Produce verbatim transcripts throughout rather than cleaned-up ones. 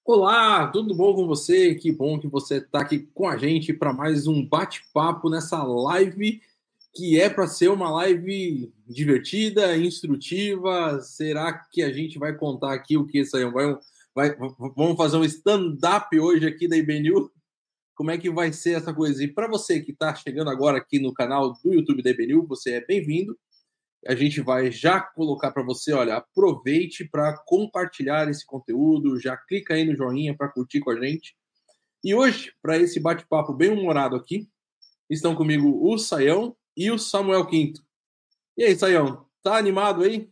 Olá, tudo bom com você? Que bom que você está aqui com a gente para mais um bate-papo nessa live que é para ser uma live divertida, instrutiva. Será que a gente vai contar aqui o que isso aí vai, vai vamos fazer um stand-up hoje aqui da I B N U? Como é que vai ser essa coisa? E para você que está chegando agora aqui no canal do YouTube da I B N U, você é bem-vindo. A gente vai já colocar para você, olha, aproveite para compartilhar esse conteúdo, já clica aí no joinha para curtir com a gente. E hoje, para esse bate-papo bem humorado aqui, estão comigo o Saião e o Samuel Quinto. E aí, Saião, tá animado aí?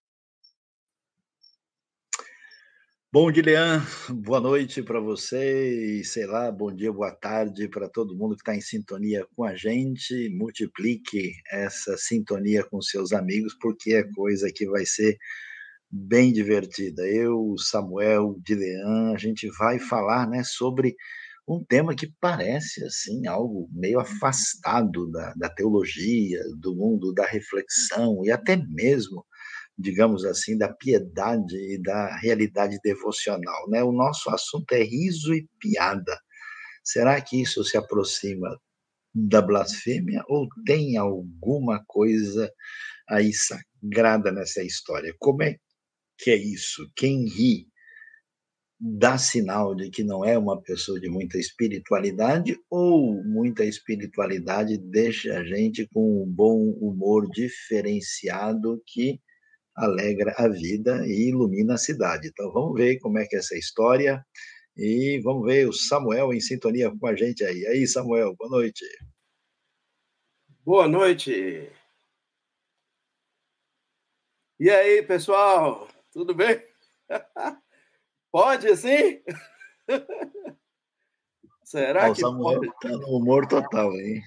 Bom dia, Leandro. Boa noite para você e, sei lá, bom dia, boa tarde para todo mundo que está em sintonia com a gente. Multiplique essa sintonia com seus amigos, porque é coisa que vai ser bem divertida. Eu, o Samuel, o Dilean, a gente vai falar, né, sobre um tema que parece, assim, algo meio afastado da, da teologia, do mundo da reflexão e até mesmo, digamos assim, da piedade e da realidade devocional, né? O nosso assunto é riso e piada. Será que isso se aproxima da blasfêmia ou tem alguma coisa aí sagrada nessa história? Como é que é isso? Quem ri dá sinal de que não é uma pessoa de muita espiritualidade ou muita espiritualidade deixa a gente com um bom humor diferenciado que alegra a vida e ilumina a cidade. Então vamos ver como é que é essa história e vamos ver o Samuel em sintonia com a gente aí. Aí, Samuel, boa noite. Boa noite. E aí, pessoal, tudo bem? Pode assim? Será Ah, o que Samuel pode? está no humor total, hein?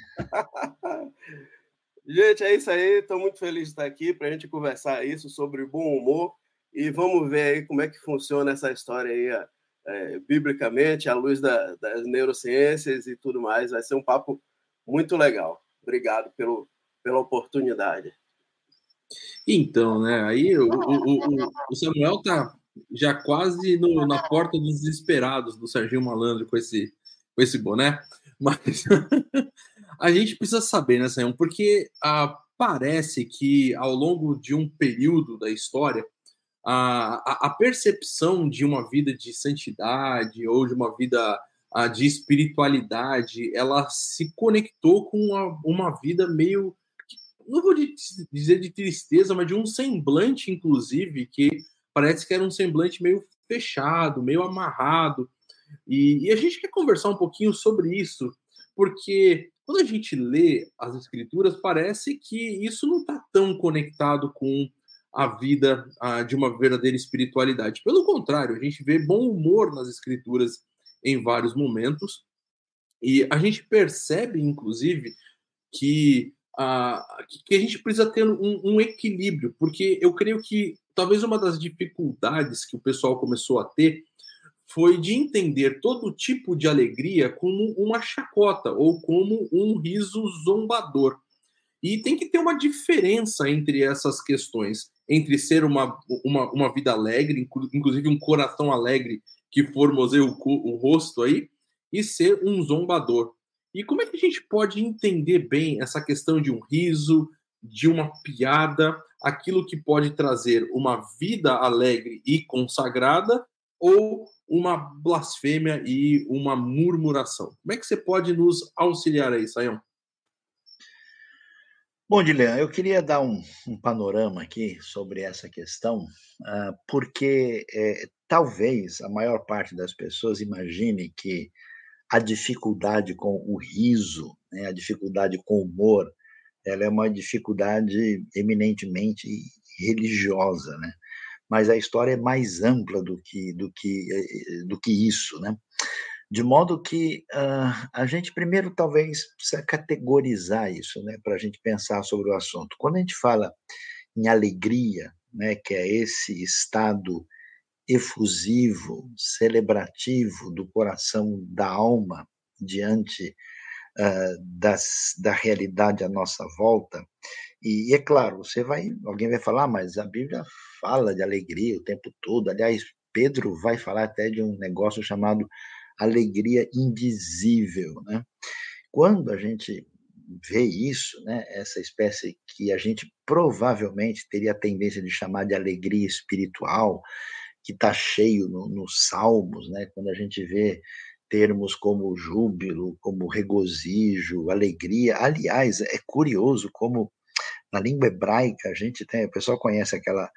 Gente, é isso aí. Estou muito feliz de estar aqui para a gente conversar isso sobre bom humor e vamos ver aí como é que funciona essa história aí, é, biblicamente, à luz da, das neurociências e tudo mais. Vai ser um papo muito legal. Obrigado pelo, pela oportunidade. Então, né? Aí o, o, o, o Samuel tá já quase no, na porta dos desesperados do Serginho Malandro com esse, com esse boné. Mas a gente precisa saber, né, Sayão? Porque ah, parece que ao longo de um período da história, a, a, a percepção de uma vida de santidade ou de uma vida ah, de espiritualidade, ela se conectou com uma, uma vida meio, não vou dizer de tristeza, mas de um semblante, inclusive, que parece que era um semblante meio fechado, meio amarrado. E, e a gente quer conversar um pouquinho sobre isso, porque quando a gente lê as escrituras, parece que isso não está tão conectado com a vida a, de uma verdadeira espiritualidade. Pelo contrário, a gente vê bom humor nas escrituras em vários momentos, e a gente percebe, inclusive, que, a, que a gente precisa ter um, um equilíbrio, porque eu creio que talvez uma das dificuldades que o pessoal começou a ter foi de entender todo tipo de alegria como uma chacota ou como um riso zombador. E tem que ter uma diferença entre essas questões, entre ser uma, uma, uma vida alegre, inclusive um coração alegre que formoseia o, o rosto aí, e ser um zombador. E como é que a gente pode entender bem essa questão de um riso, de uma piada, aquilo que pode trazer uma vida alegre e consagrada, ou uma blasfêmia e uma murmuração? Como é que você pode nos auxiliar aí, Sayão? Bom, Dilean, eu queria dar um, um panorama aqui sobre essa questão, uh, porque é, talvez a maior parte das pessoas imagine que a dificuldade com o riso, né, a dificuldade com o humor, ela é uma dificuldade eminentemente religiosa, né? Mas a história é mais ampla do que do que do que isso, né? De modo que uh, a gente primeiro talvez precisa categorizar isso, né, para a gente pensar sobre o assunto. Quando a gente fala em alegria, né, que é esse estado efusivo, celebrativo do coração, da alma diante uh, das, da realidade à nossa volta. E, e é claro, você vai, alguém vai falar, mas a Bíblia fala de alegria o tempo todo. Aliás, Pedro vai falar até de um negócio chamado alegria invisível, né? Quando a gente vê isso, né, essa espécie que a gente provavelmente teria a tendência de chamar de alegria espiritual, que está cheio no, nos salmos, né, quando a gente vê termos como júbilo, como regozijo, alegria. Aliás, é curioso como na língua hebraica a gente tem, o pessoal conhece aquela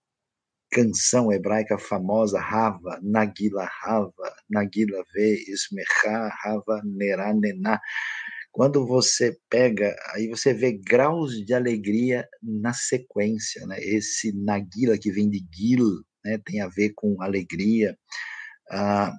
canção hebraica famosa, Hava, Nagila Hava, Nagila Ve, Ismecha, Hava, Nerá, Nená. Quando você pega, aí você vê graus de alegria na sequência, né? Esse Nagila que vem de Gil, né? Tem a ver com alegria. Ah,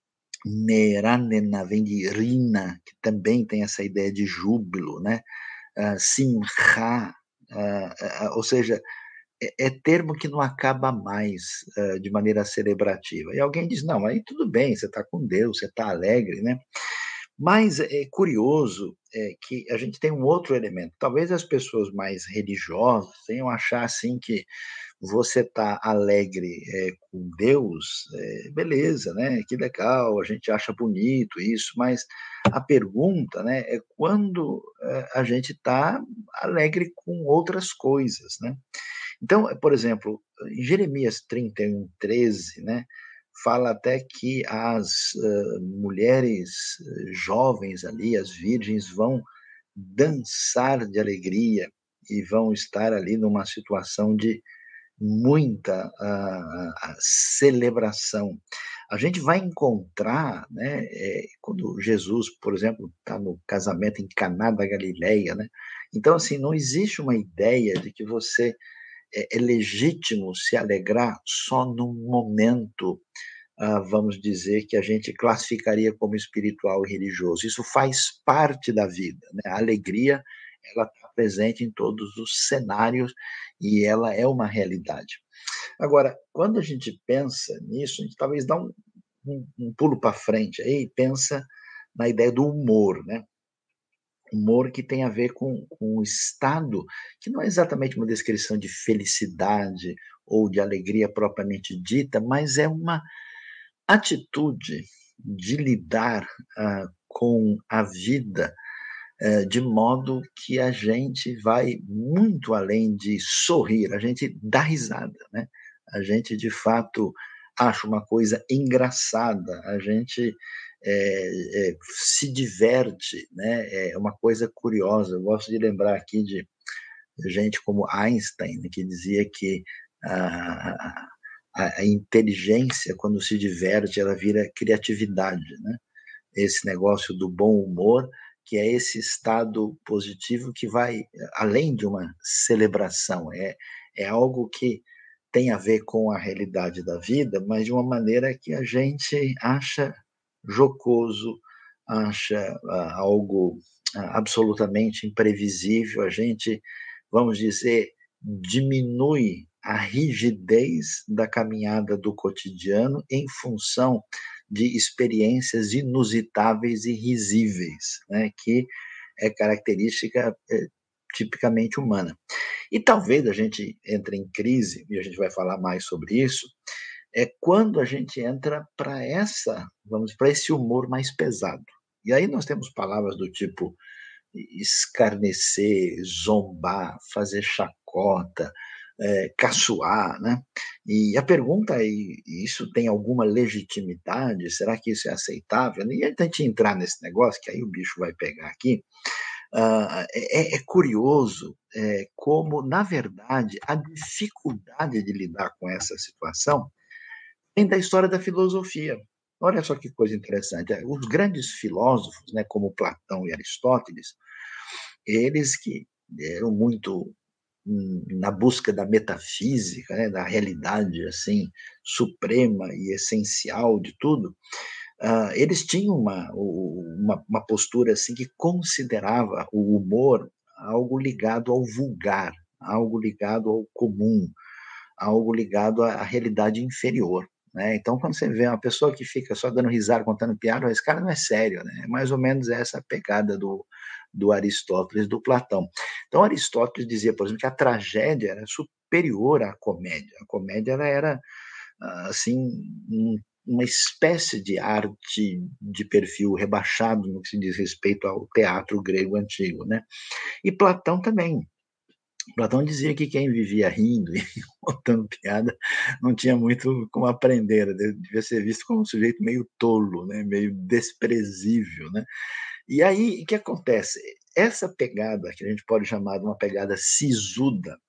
Neranena vem de Rina, que também tem essa ideia de júbilo, né? Ah, Simcha, ah, ah, ou seja, é, é termo que não acaba mais uh, de maneira celebrativa. E alguém diz, não, aí tudo bem, você está com Deus, você está alegre, né? Mas é curioso é, que a gente tem um outro elemento. Talvez as pessoas mais religiosas tenham achar assim que você está alegre é, com Deus, é, beleza, né? Que legal, a gente acha bonito isso, mas a pergunta, né, é quando é, a gente está alegre com outras coisas, né? Então, por exemplo, em Jeremias trinta e um, treze, né, fala até que as uh, mulheres jovens ali, as virgens, vão dançar de alegria e vão estar ali numa situação de muita uh, uh, celebração. A gente vai encontrar, né, é, quando Jesus, por exemplo, está no casamento em Caná da Galileia, né? Então, assim, não existe uma ideia de que você é, é legítimo se alegrar só num momento, ah, vamos dizer, que a gente classificaria como espiritual e religioso. Isso faz parte da vida, né? A alegria, ela está presente em todos os cenários e ela é uma realidade. Agora, quando a gente pensa nisso, a gente talvez dá um, um, um pulo para frente aí e pensa na ideia do humor, né? Humor que tem a ver com, com um estado que não é exatamente uma descrição de felicidade ou de alegria propriamente dita, mas é uma atitude de lidar uh, com a vida uh, de modo que a gente vai muito além de sorrir, a gente dá risada, né? A gente, de fato, acha uma coisa engraçada, a gente é, é, se diverte, né? É uma coisa curiosa. Eu gosto de lembrar aqui de gente como Einstein, que dizia que a, a, a inteligência, quando se diverte, ela vira criatividade, né? Esse negócio do bom humor, que é esse estado positivo que vai além de uma celebração, é, é algo que tem a ver com a realidade da vida, mas de uma maneira que a gente acha jocoso, acha uh, algo uh, absolutamente imprevisível, a gente, vamos dizer, diminui a rigidez da caminhada do cotidiano em função de experiências inusitáveis e risíveis, né, que é característica é, tipicamente humana. E talvez a gente entre em crise, e a gente vai falar mais sobre isso, é quando a gente entra para essa, vamos, para esse humor mais pesado. E aí nós temos palavras do tipo escarnecer, zombar, fazer chacota, é, caçoar, né? E a pergunta é, isso tem alguma legitimidade? Será que isso é aceitável? E a gente entrar nesse negócio, que aí o bicho vai pegar aqui, Uh, é, é, curioso é, como, na verdade, a dificuldade de lidar com essa situação vem da história da filosofia. Olha só que coisa interessante. Os grandes filósofos, né, como Platão e Aristóteles, eles que eram muito hum, na busca da metafísica, né, da realidade assim suprema e essencial de tudo, Uh, eles tinham uma, uma, uma postura assim que considerava o humor algo ligado ao vulgar, algo ligado ao comum, algo ligado à, à realidade inferior. Né? Então, quando você vê uma pessoa que fica só dando risada, contando piada, esse cara não é sério. Né? É mais ou menos essa pegada do, do Aristóteles, do Platão. Então, Aristóteles dizia, por exemplo, que a tragédia era superior à comédia. A comédia ela era assim, um, uma espécie de arte de perfil rebaixado no que se diz respeito ao teatro grego antigo, né? E Platão também. Platão dizia que quem vivia rindo e contando piada não tinha muito como aprender, devia ser visto como um sujeito meio tolo, né? Meio desprezível, né? E aí, o que acontece? Essa pegada, que a gente pode chamar de uma pegada sisuda,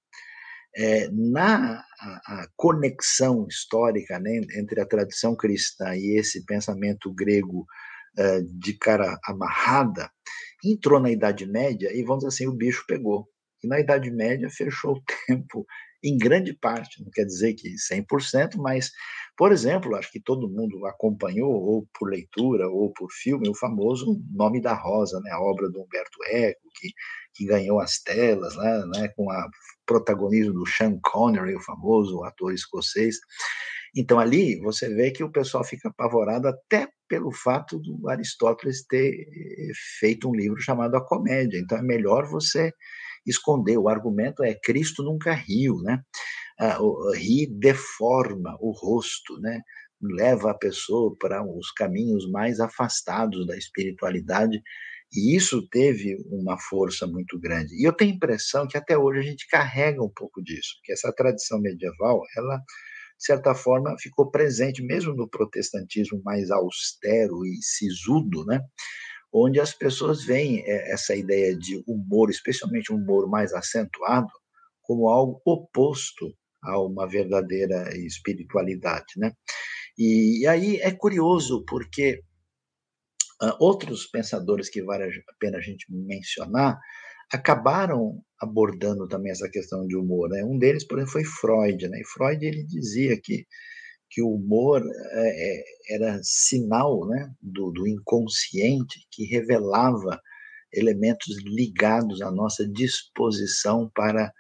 é, na a, a conexão histórica, né, entre a tradição cristã e esse pensamento grego é, de cara amarrada, entrou na Idade Média e, vamos dizer assim, o bicho pegou. E na Idade Média fechou o tempo em grande parte, não quer dizer que cem por cento, mas, por exemplo, acho que todo mundo acompanhou, ou por leitura, ou por filme, o famoso Nome da Rosa, né, a obra do Umberto Eco, que, que ganhou as telas, né, né, com a protagonismo do Sean Connery, o famoso ator escocês. Então, ali você vê que o pessoal fica apavorado até pelo fato do Aristóteles ter feito um livro chamado A Comédia. Então, é melhor você esconder. O argumento é Cristo nunca riu, né? Ah, o rir deforma o rosto, né? Leva a pessoa para os caminhos mais afastados da espiritualidade, e isso teve uma força muito grande. E eu tenho a impressão que até hoje a gente carrega um pouco disso, que essa tradição medieval, ela, de certa forma, ficou presente mesmo no protestantismo mais austero e sisudo, né? Onde as pessoas veem essa ideia de humor, especialmente um humor mais acentuado, como algo oposto a uma verdadeira espiritualidade, né? E, e aí é curioso, porque uh, outros pensadores que vale a pena a gente mencionar acabaram abordando também essa questão de humor, né? Um deles, por exemplo, foi Freud, né? E Freud, ele dizia que que o humor é, era sinal, né, do, do inconsciente, que revelava elementos ligados à nossa disposição para,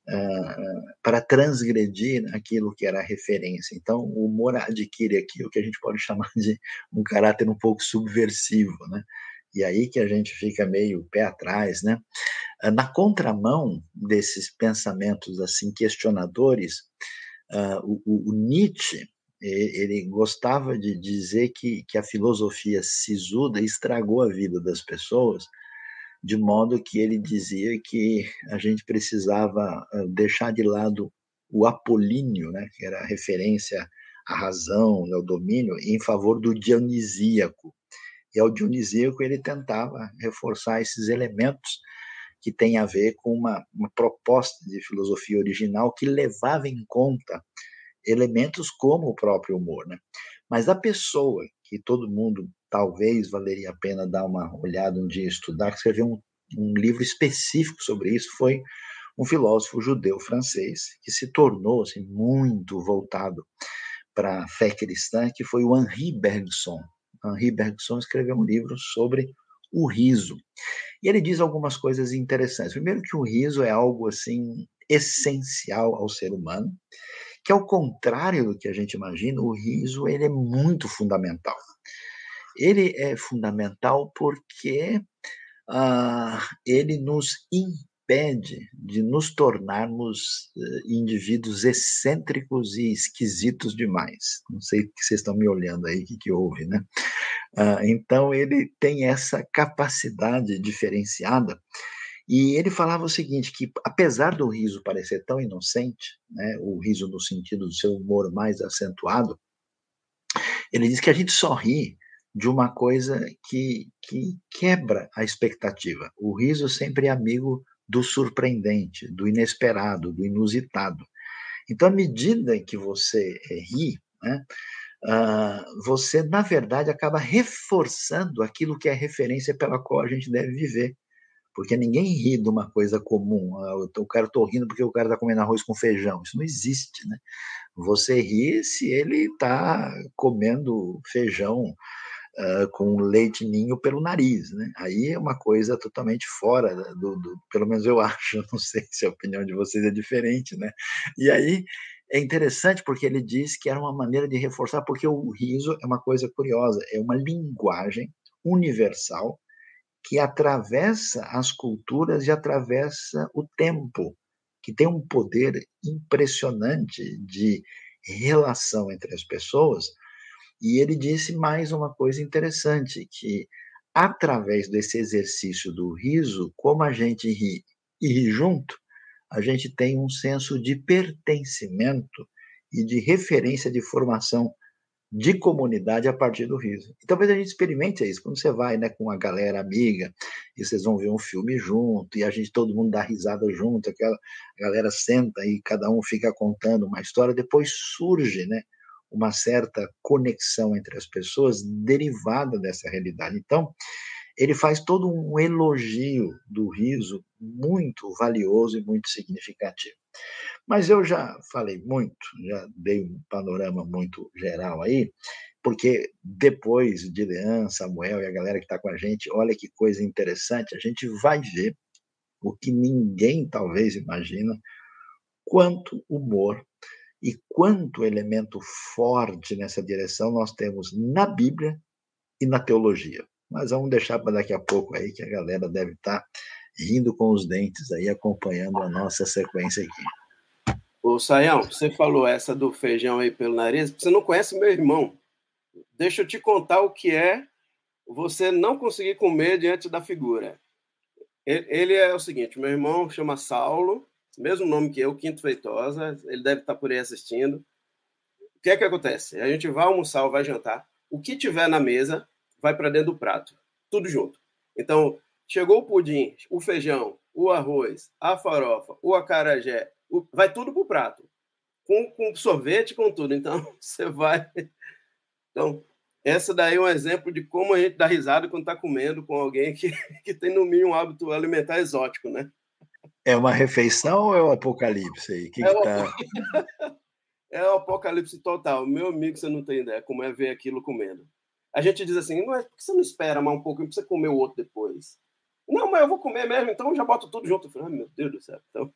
uh, para transgredir aquilo que era a referência. Então, o humor adquire aqui o que a gente pode chamar de um caráter um pouco subversivo, né? E aí que a gente fica meio pé atrás, né? Na contramão desses pensamentos assim questionadores, uh, o, o Nietzsche, ele gostava de dizer que, que a filosofia sisuda estragou a vida das pessoas, de modo que ele dizia que a gente precisava deixar de lado o apolíneo, né, que era a referência à razão, ao domínio, em favor do dionisíaco. E ao dionisíaco ele tentava reforçar esses elementos que têm a ver com uma, uma proposta de filosofia original que levava em conta elementos como o próprio humor, né? Mas a pessoa que todo mundo talvez valeria a pena dar uma olhada um dia, estudar, que escreveu um, um livro específico sobre isso, foi um filósofo judeu francês que se tornou assim, muito voltado para a fé cristã, que foi o Henri Bergson. Henri Bergson escreveu um livro sobre o riso. E ele diz algumas coisas interessantes. Primeiro que o riso é algo assim essencial ao ser humano, que ao contrário do que a gente imagina, o riso ele é muito fundamental. Ele é fundamental porque ah, ele nos impede de nos tornarmos uh, indivíduos excêntricos e esquisitos demais. Não sei o que vocês estão me olhando aí, o que, que houve, né? Ah, então ele tem essa capacidade diferenciada. E ele falava o seguinte, que apesar do riso parecer tão inocente, né, o riso no sentido do seu humor mais acentuado, ele diz que a gente só ri de uma coisa que, que quebra a expectativa. O riso sempre é amigo do surpreendente, do inesperado, do inusitado. Então, à medida que você ri, né, uh, você, na verdade, acaba reforçando aquilo que é a referência pela qual a gente deve viver. Porque ninguém ri de uma coisa comum. O cara estou rindo porque o cara está comendo arroz com feijão. Isso não existe, né? Você ri se ele está comendo feijão uh, com leite ninho pelo nariz, né? Aí é uma coisa totalmente fora do, do... Pelo menos eu acho, não sei se a opinião de vocês é diferente, né? E aí é interessante porque ele diz que era uma maneira de reforçar, porque o riso é uma coisa curiosa, é uma linguagem universal que atravessa as culturas e atravessa o tempo, que tem um poder impressionante de relação entre as pessoas. E ele disse mais uma coisa interessante, que através desse exercício do riso, como a gente ri e ri junto, a gente tem um senso de pertencimento e de referência de formação de comunidade a partir do riso. E talvez a gente experimente isso, quando você vai, né, com a galera amiga, e vocês vão ver um filme junto, e a gente, todo mundo dá risada junto, aquela galera senta e cada um fica contando uma história, depois surge, né, uma certa conexão entre as pessoas derivada dessa realidade. Então, ele faz todo um elogio do riso muito valioso e muito significativo. Mas eu já falei muito, já dei um panorama muito geral aí, porque depois de Leandro, Samuel e a galera que está com a gente, olha que coisa interessante, a gente vai ver o que ninguém talvez imagina, quanto humor e quanto elemento forte nessa direção nós temos na Bíblia e na teologia. Mas vamos deixar para daqui a pouco aí, que a galera deve estar rindo com os dentes aí, acompanhando a nossa sequência aqui. Ô, Saião, você falou essa do feijão aí pelo nariz, você não conhece meu irmão. Deixa eu te contar o que é você não conseguir comer diante da figura. Ele é o seguinte, meu irmão chama Saulo, mesmo nome que eu, Quinto Feitosa, ele deve estar por aí assistindo. O que é que acontece? A gente vai almoçar ou vai jantar, o que tiver na mesa vai para dentro do prato, tudo junto. Então, chegou o pudim, o feijão, o arroz, a farofa, o acarajé, o... vai tudo pro prato, com, com sorvete, com tudo. Então, você vai... Então, essa daí é um exemplo de como a gente dá risada quando está comendo com alguém que, que tem, no mínimo, um hábito alimentar exótico, né? É uma refeição ou é o apocalipse aí? Que é, que o... tá... é o apocalipse total. Meu amigo, você não tem ideia como é ver aquilo comendo. A gente diz assim, mas por que você não espera mais um pouquinho para você comer o outro depois? Não, mas eu vou comer mesmo, então eu já boto tudo junto. Eu falei, ah, meu Deus do céu. Então...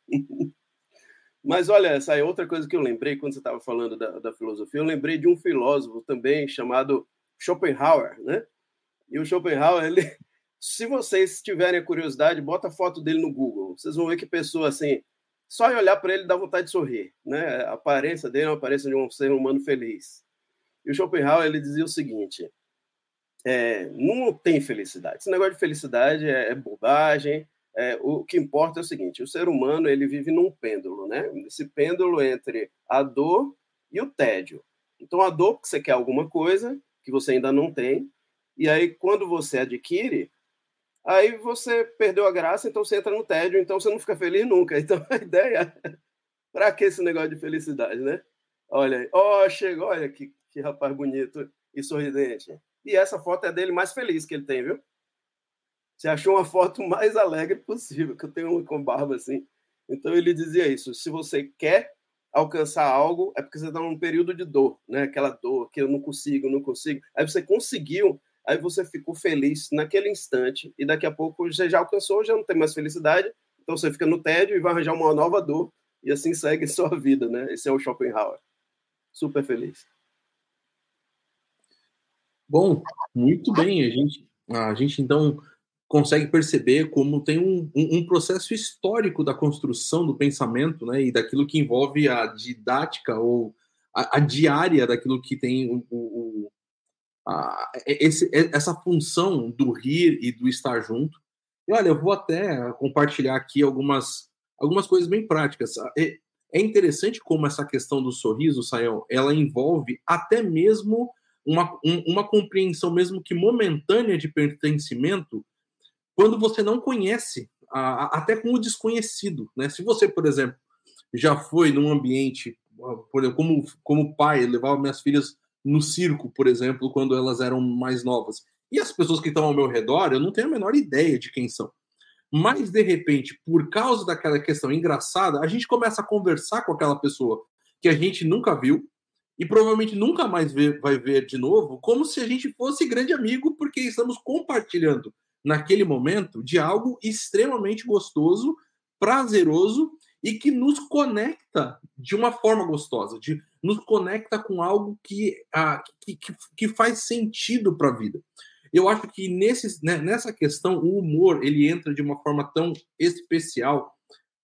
Mas olha, essa é outra coisa que eu lembrei quando você estava falando da, da filosofia. Eu lembrei de um filósofo também chamado Schopenhauer, né? E o Schopenhauer, ele, se vocês tiverem curiosidade, bota a foto dele no Google. Vocês vão ver que pessoa assim, só em olhar para ele dá vontade de sorrir, né? A aparência dele é uma aparência de um ser humano feliz. E o Schopenhauer, ele dizia o seguinte: é, não tem felicidade. Esse negócio de felicidade é, é bobagem. É, o que importa é o seguinte: o ser humano ele vive num pêndulo, né? Esse pêndulo entre a dor e o tédio. Então, a dor porque você quer alguma coisa que você ainda não tem, e aí quando você adquire, aí você perdeu a graça, então você entra no tédio, então você não fica feliz nunca. Então, a ideia é, para que esse negócio de felicidade, né? Olha aí, oh, chegou, olha que, que rapaz bonito e sorridente. E essa foto é dele mais feliz que ele tem, viu? Você achou uma foto mais alegre possível, que eu tenho uma com barba assim. Então ele dizia isso: se você quer alcançar algo, é porque você está num período de dor, né? Aquela dor que eu não consigo, não consigo. Aí você conseguiu, aí você ficou feliz naquele instante, e daqui a pouco você já alcançou, já não tem mais felicidade, então você fica no tédio e vai arranjar uma nova dor, e assim segue sua vida, né? Esse é o Schopenhauer. Super feliz. Bom, muito bem. A gente, a gente então consegue perceber como tem um, um, um processo histórico da construção do pensamento, né, e daquilo que envolve a didática ou a, a diária daquilo que tem o, o, a, esse, essa função do rir e do estar junto. E olha, eu vou até compartilhar aqui algumas, algumas coisas bem práticas. É, é interessante como essa questão do sorriso, Sayão, ela envolve até mesmo uma, um, uma compreensão, mesmo que momentânea, de pertencimento, quando você não conhece, a, a, até com o desconhecido, né? Se você, por exemplo, já foi num ambiente, por exemplo, como, como pai, levava minhas filhas no circo, por exemplo, quando elas eram mais novas, e as pessoas que estão ao meu redor, eu não tenho a menor ideia de quem são. Mas, de repente, por causa daquela questão engraçada, a gente começa a conversar com aquela pessoa que a gente nunca viu e provavelmente nunca mais vê, vai ver de novo, como se a gente fosse grande amigo, porque estamos compartilhando naquele momento de algo extremamente gostoso, prazeroso e que nos conecta de uma forma gostosa, de, nos conecta com algo que, ah, que, que, que faz sentido para a vida. Eu acho que nesse, né, nessa questão o humor ele entra de uma forma tão especial,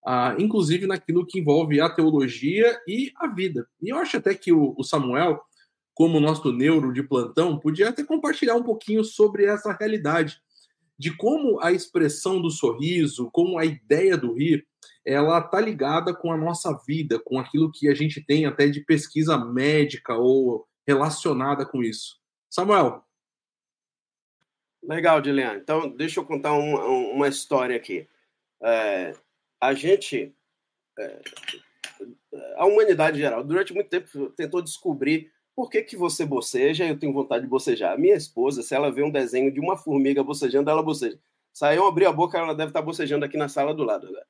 ah, inclusive naquilo que envolve a teologia e a vida. E eu acho até que o, o Samuel, como nosso neuro de plantão, podia até compartilhar um pouquinho sobre essa realidade, de como a expressão do sorriso, como a ideia do rir, ela está ligada com a nossa vida, com aquilo que a gente tem até de pesquisa médica ou relacionada com isso. Samuel. Legal, Dilian. Então, deixa eu contar uma, uma história aqui. É, a gente, é, a humanidade em geral, durante muito tempo tentou descobrir por que, que você boceja e eu tenho vontade de bocejar. A minha esposa, se ela vê um desenho de uma formiga bocejando, ela boceja. Saiu, abrir a boca, ela deve estar bocejando aqui na sala do lado. Né?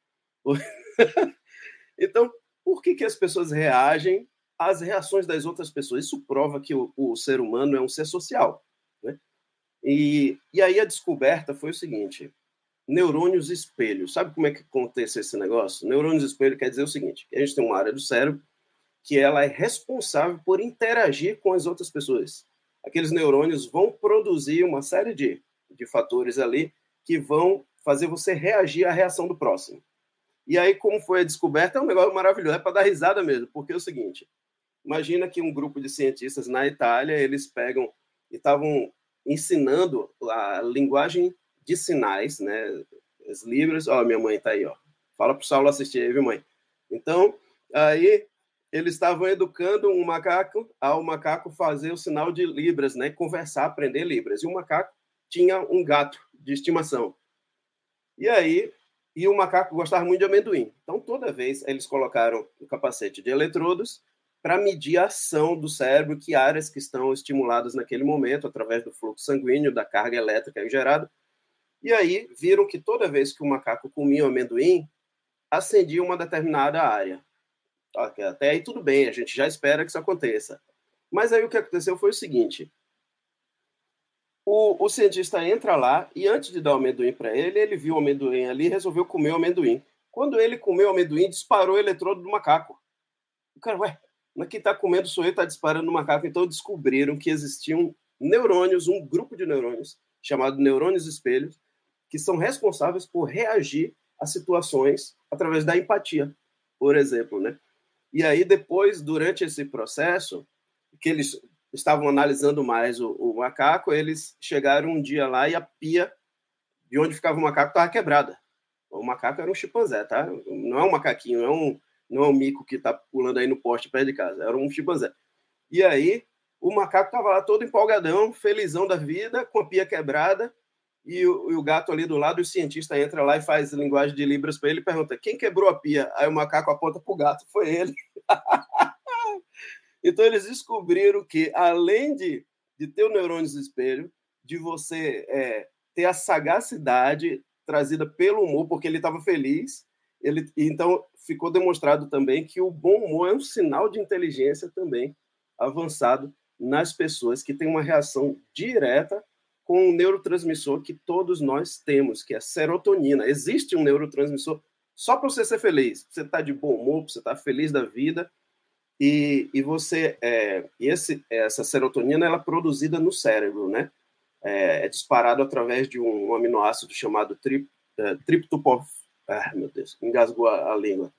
Então, por que, que as pessoas reagem às reações das outras pessoas? Isso prova que o, o ser humano é um ser social. Né? E, e aí a descoberta foi o seguinte: neurônios espelho. Sabe como é que acontece esse negócio? Neurônios espelho quer dizer o seguinte: a gente tem uma área do cérebro que ela é responsável por interagir com as outras pessoas. Aqueles neurônios vão produzir uma série de, de fatores ali que vão fazer você reagir à reação do próximo. E aí, como foi a descoberta, é um negócio maravilhoso, é para dar risada mesmo, porque é o seguinte: imagina que um grupo de cientistas na Itália, eles pegam e estavam ensinando a linguagem de sinais, né, as libras. Ó, minha mãe está aí, ó. Fala para o Saulo assistir aí, viu, mãe? Então, aí eles estavam educando um macaco ao macaco fazer o sinal de libras, né, conversar, aprender libras. E o macaco tinha um gato de estimação. E aí, e o macaco gostava muito de amendoim. Então, toda vez eles colocaram o capacete de eletrodos para medir a ação do cérebro, que áreas que estão estimuladas naquele momento, através do fluxo sanguíneo, da carga elétrica gerada. E aí viram que toda vez que o macaco comia o amendoim, acendia uma determinada área. Até aí tudo bem, a gente já espera que isso aconteça. Mas aí o que aconteceu foi o seguinte: o, o cientista entra lá e antes de dar o amendoim para ele, ele viu o amendoim ali e resolveu comer o amendoim. Quando ele comeu o amendoim, disparou o eletrodo do macaco. O cara, ué, mas quem está comendo sou eu, está disparando no macaco. Então descobriram que existiam neurônios, um grupo de neurônios, chamado neurônios espelhos, que são responsáveis por reagir a situações através da empatia, por exemplo, né? E aí, depois, durante esse processo, que eles estavam analisando mais o, o macaco, eles chegaram um dia lá e a pia de onde ficava o macaco estava quebrada. O macaco era um chimpanzé, tá? Não é um macaquinho, não é um, não é um mico que está pulando aí no poste perto de casa, era um chimpanzé. E aí, o macaco estava lá todo empolgadão, felizão da vida, com a pia quebrada, e o, e o gato ali do lado, o cientista entra lá e faz linguagem de libras para ele e pergunta: quem quebrou a pia? Aí o macaco aponta para o gato: foi ele. Então eles descobriram que, além de, de ter o neurônios espelho, de você é, ter a sagacidade trazida pelo humor, porque ele estava feliz, ele, então ficou demonstrado também que o bom humor é um sinal de inteligência também avançado nas pessoas que têm uma reação direta com um neurotransmissor que todos nós temos, que é a serotonina. Existe um neurotransmissor só para você ser feliz. Você está de bom humor, você está feliz da vida, e, e você, é, esse, essa serotonina ela é produzida no cérebro, né? É, é disparado através de um, um aminoácido chamado tri, é, triptofano. Ah, meu Deus, engasgou a, a língua.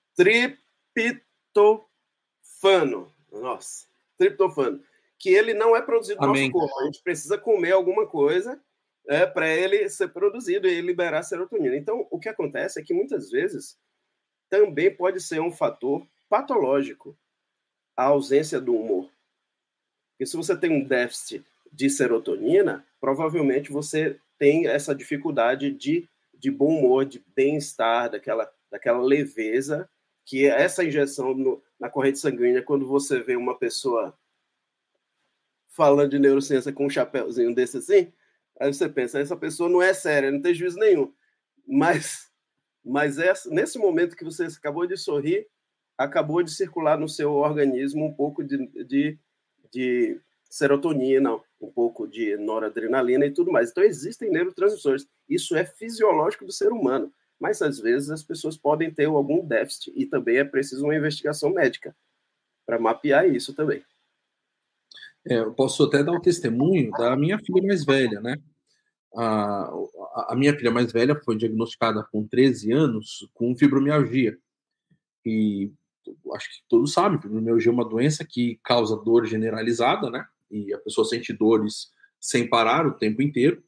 Triptofano. Nossa, triptofano. Que ele não é produzido no Amém. nosso corpo. A gente precisa comer alguma coisa é, para ele ser produzido e liberar serotonina. Então, o que acontece é que muitas vezes também pode ser um fator patológico a ausência do humor. Porque se você tem um déficit de serotonina, provavelmente você tem essa dificuldade de, de bom humor, de bem-estar, daquela, daquela leveza, que é essa injeção no, na corrente sanguínea, quando você vê uma pessoa falando de neurociência com um chapéuzinho desse assim, aí você pensa, essa pessoa não é séria, não tem juízo nenhum. Mas, mas essa, nesse momento que você acabou de sorrir, acabou de circular no seu organismo um pouco de, de, de serotonina, um pouco de noradrenalina e tudo mais. Então, existem neurotransmissores. Isso é fisiológico do ser humano. Mas, às vezes, as pessoas podem ter algum déficit e também é preciso uma investigação médica para mapear isso também. É, eu posso até dar o testemunho da minha filha mais velha, né? A, a, a minha filha mais velha foi diagnosticada com treze anos com fibromialgia. E acho que todos sabem, fibromialgia é uma doença que causa dor generalizada, né? E a pessoa sente dores sem parar o tempo inteiro.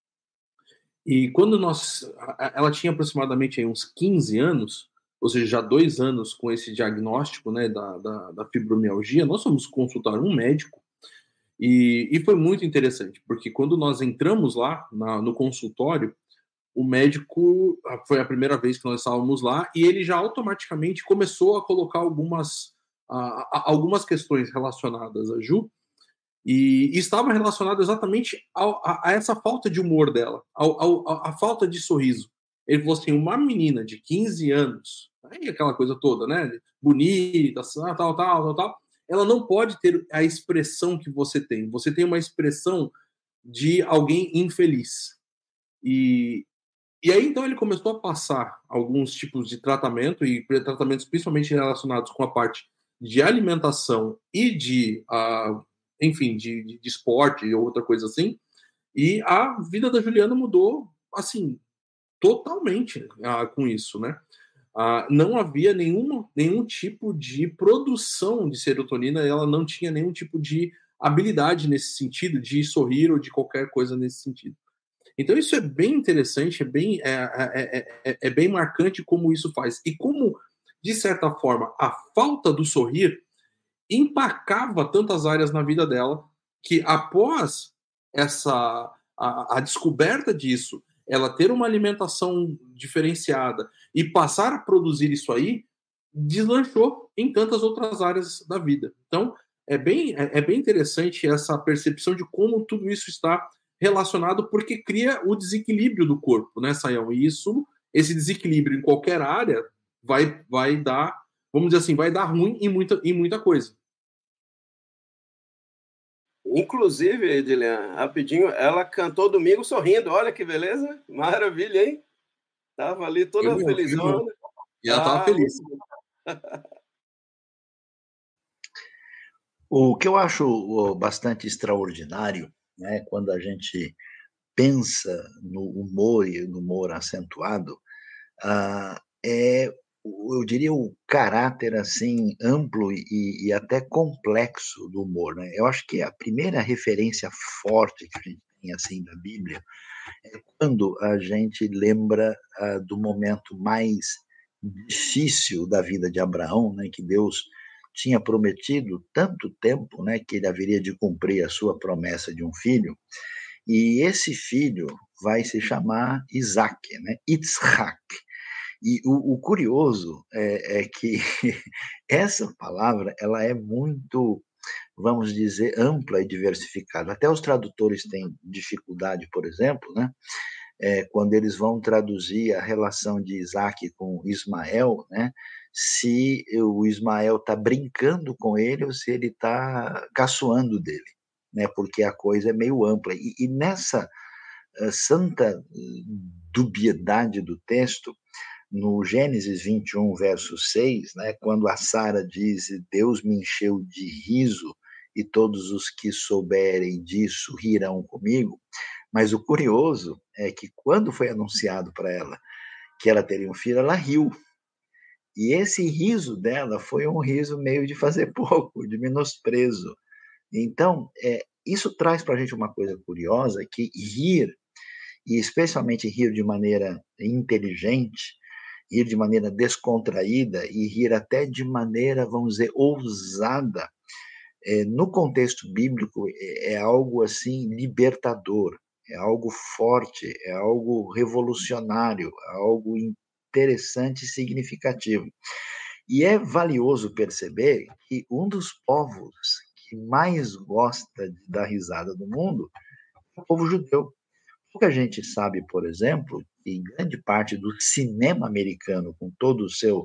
E quando nós... Ela tinha aproximadamente aí uns quinze anos, ou seja, já dois anos com esse diagnóstico, né, da, da, da fibromialgia, nós fomos consultar um médico. E, e foi muito interessante, porque quando nós entramos lá na, no consultório, o médico, foi a primeira vez que nós estávamos lá, e ele já automaticamente começou a colocar algumas, a, a, algumas questões relacionadas a Ju, e, e estava relacionado exatamente ao, a, a essa falta de humor dela, ao, ao, a falta de sorriso. Ele falou assim, uma menina de quinze anos, aí aquela coisa toda, né, bonita, tal, tal, tal, tal, ela não pode ter a expressão que você tem. Você tem uma expressão de alguém infeliz. E, e aí, então, ele começou a passar alguns tipos de tratamento, e tratamentos principalmente relacionados com a parte de alimentação e de, uh, enfim, de, de, de esporte ou outra coisa assim. E a vida da Juliana mudou, assim, totalmente uh, com isso, né? Uh, não havia nenhum, nenhum tipo de produção de serotonina, ela não tinha nenhum tipo de habilidade nesse sentido, de sorrir ou de qualquer coisa nesse sentido. Então isso é bem interessante, é bem, é, é, é, é bem marcante como isso faz. E como, de certa forma, a falta do sorrir empacava tantas áreas na vida dela, que após essa, a, a descoberta disso, ela ter uma alimentação diferenciada e passar a produzir isso aí, deslanchou em tantas outras áreas da vida. Então, é bem, é bem interessante essa percepção de como tudo isso está relacionado, porque cria o desequilíbrio do corpo, né, Sayão? E isso, esse desequilíbrio em qualquer área vai, vai dar, vamos dizer assim, vai dar ruim em muita, em muita coisa. Inclusive, Edilian, rapidinho, ela cantou domingo sorrindo. Olha que beleza, maravilha, hein? Tava ali toda eu felizona. Eu e ela estava ah, feliz. O que eu acho bastante extraordinário, né, quando a gente pensa no humor e no humor acentuado, uh, é, eu diria, o caráter assim amplo e, e até complexo do humor, né? Eu acho que a primeira referência forte que a gente tem assim da Bíblia é quando a gente lembra uh, do momento mais difícil da vida de Abraão, né, que Deus tinha prometido tanto tempo, né, que ele haveria de cumprir a sua promessa de um filho, e esse filho vai se chamar Isaac, né, Yitzhak. E o, o curioso é, é que essa palavra ela é muito, vamos dizer, ampla e diversificada. Até os tradutores têm dificuldade, por exemplo, né, é, quando eles vão traduzir a relação de Isaac com Ismael, né, se o Ismael está brincando com ele ou se ele está caçoando dele, né, porque a coisa é meio ampla. E, e nessa uh, santa dubiedade do texto, no Gênesis vinte e um, verso seis, né, quando a Sara diz, Deus me encheu de riso e todos os que souberem disso rirão comigo, mas o curioso é que quando foi anunciado para ela que ela teria um filho, ela riu. E esse riso dela foi um riso meio de fazer pouco, de menosprezo. Então, é, isso traz para a gente uma coisa curiosa, que rir, e especialmente rir de maneira inteligente, rir de maneira descontraída e rir até de maneira, vamos dizer, ousada, é, no contexto bíblico é, é algo assim libertador, é algo forte, é algo revolucionário, é algo interessante e significativo. E é valioso perceber que um dos povos que mais gosta de dar risada no mundo é o povo judeu. Pouca gente sabe, por exemplo, que grande parte do cinema americano, com todo o seu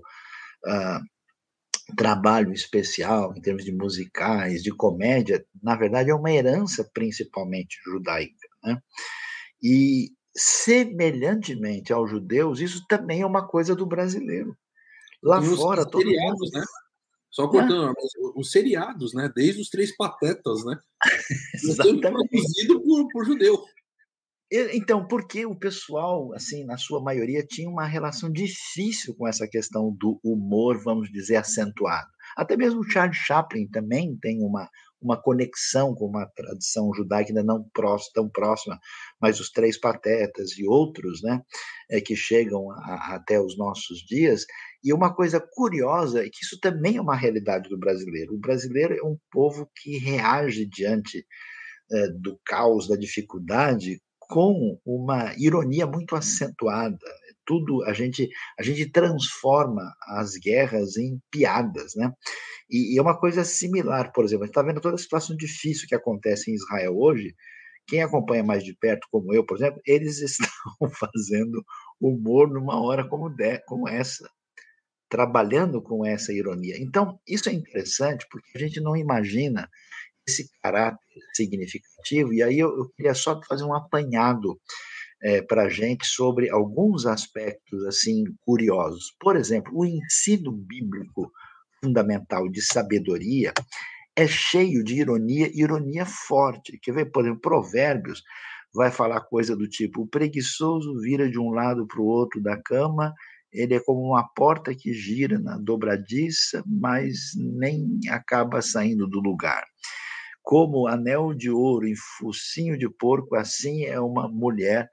uh, trabalho especial em termos de musicais, de comédia, na verdade é uma herança principalmente judaica, né? E, semelhantemente aos judeus, isso também é uma coisa do brasileiro. Lá Tem fora, todo seriados, mundo... né? Só cortando, é. os seriados, né? Desde os Três Patetas, né? Exatamente. Produzido por, por judeu. Então, porque o pessoal, assim, na sua maioria, tinha uma relação difícil com essa questão do humor, vamos dizer, acentuado. Até mesmo o Charles Chaplin também tem uma, uma conexão com uma tradição judaica ainda não próxima, tão próxima, mas os Três Patetas e outros, né, é, que chegam a, até os nossos dias. E uma coisa curiosa é que isso também é uma realidade do brasileiro. O brasileiro é um povo que reage diante é, do caos, da dificuldade, com uma ironia muito acentuada. Tudo a gente a gente transforma as guerras em piadas, né? E, e é uma coisa similar, por exemplo, a gente está vendo toda a situação difícil que acontece em Israel hoje. Quem acompanha mais de perto, como eu, por exemplo, eles estão fazendo humor numa hora como, de, como essa, trabalhando com essa ironia. Então, isso é interessante porque a gente não imagina esse caráter significativo, e aí eu, eu queria só fazer um apanhado é, para a gente sobre alguns aspectos assim curiosos. Por exemplo, o ensino bíblico fundamental de sabedoria é cheio de ironia, ironia forte. Quer ver, por exemplo, Provérbios vai falar coisa do tipo: o preguiçoso vira de um lado para o outro da cama, ele é como uma porta que gira na dobradiça, mas nem acaba saindo do lugar. Como anel de ouro em focinho de porco, assim é uma mulher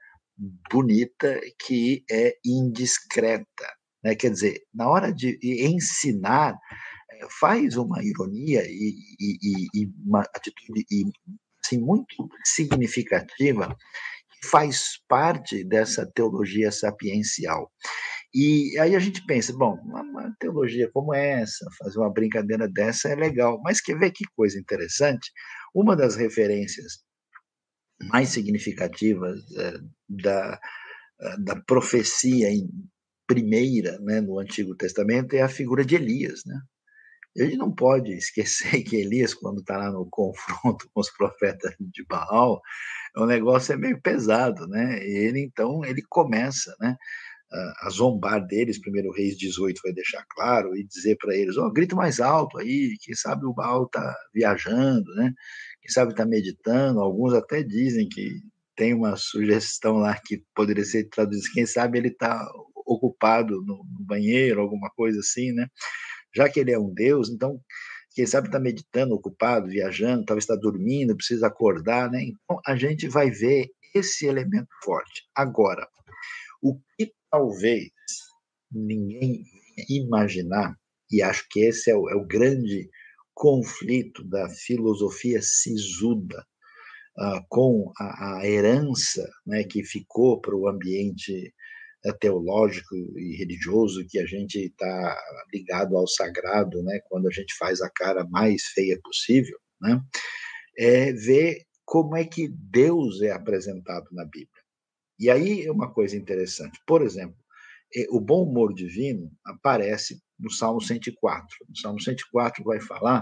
bonita que é indiscreta. Né? Quer dizer, na hora de ensinar, faz uma ironia e, e, e uma atitude e, assim, muito significativa, que faz parte dessa teologia sapiencial. E aí a gente pensa, bom, uma teologia como essa, fazer uma brincadeira dessa é legal, mas quer ver que coisa interessante? Uma das referências mais significativas é, da, da profecia em primeira, né, no Antigo Testamento é a figura de Elias, né? A gente não pode esquecer que Elias, quando está lá no confronto com os profetas de Baal, o negócio é meio pesado, né? Ele, então, ele começa, né, a zombar deles. Primeiro Reis dezoito vai deixar claro e dizer para eles: ó, oh, grito mais alto aí, quem sabe o Baal está viajando, né? Quem sabe está meditando. Alguns até dizem que tem uma sugestão lá que poderia ser traduzida: quem sabe ele está ocupado no, no banheiro, alguma coisa assim, né? Já que ele é um Deus, então, quem sabe está meditando, ocupado, viajando, talvez está dormindo, precisa acordar, né? Então, a gente vai ver esse elemento forte. Agora, o que talvez ninguém imaginar, e acho que esse é o, é o grande conflito da filosofia sisuda uh, com a, a herança, né, que ficou para o ambiente uh, teológico e religioso, que a gente está ligado ao sagrado, né, quando a gente faz a cara mais feia possível, né, é ver como é que Deus é apresentado na Bíblia. E aí é uma coisa interessante. Por exemplo, o bom humor divino aparece no Salmo cento e quatro. No Salmo cento e quatro vai falar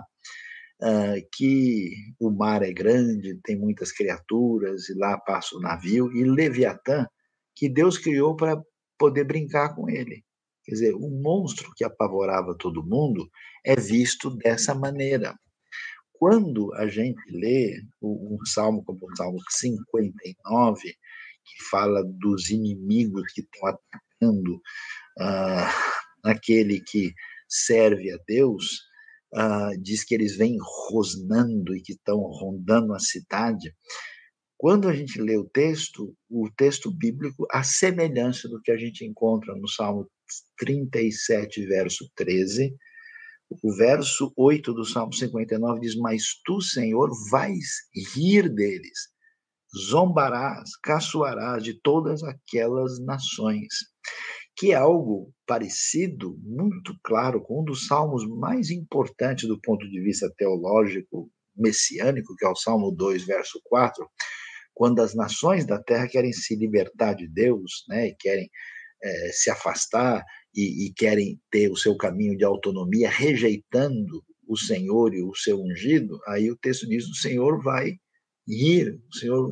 uh, que o mar é grande, tem muitas criaturas, e lá passa o navio, e Leviatã, que Deus criou para poder brincar com ele. Quer dizer, um monstro que apavorava todo mundo é visto dessa maneira. Quando a gente lê um salmo como o Salmo cinquenta e nove, que fala dos inimigos que estão atacando uh, aquele que serve a Deus, uh, diz que eles vêm rosnando e que estão rondando a cidade. Quando a gente lê o texto, o texto bíblico, a semelhança do que a gente encontra no Salmo trinta e sete, verso treze, o verso oito do Salmo cinquenta e nove diz: mas tu, Senhor, vais rir deles, zombarás, caçoarás de todas aquelas nações. Que é algo parecido, muito claro, com um dos salmos mais importantes do ponto de vista teológico messiânico, que é o Salmo dois, verso quatro, quando as nações da terra querem se libertar de Deus, né, e querem é, se afastar e, e querem ter o seu caminho de autonomia, rejeitando o Senhor e o seu ungido, aí o texto diz: o Senhor vai rir, o Senhor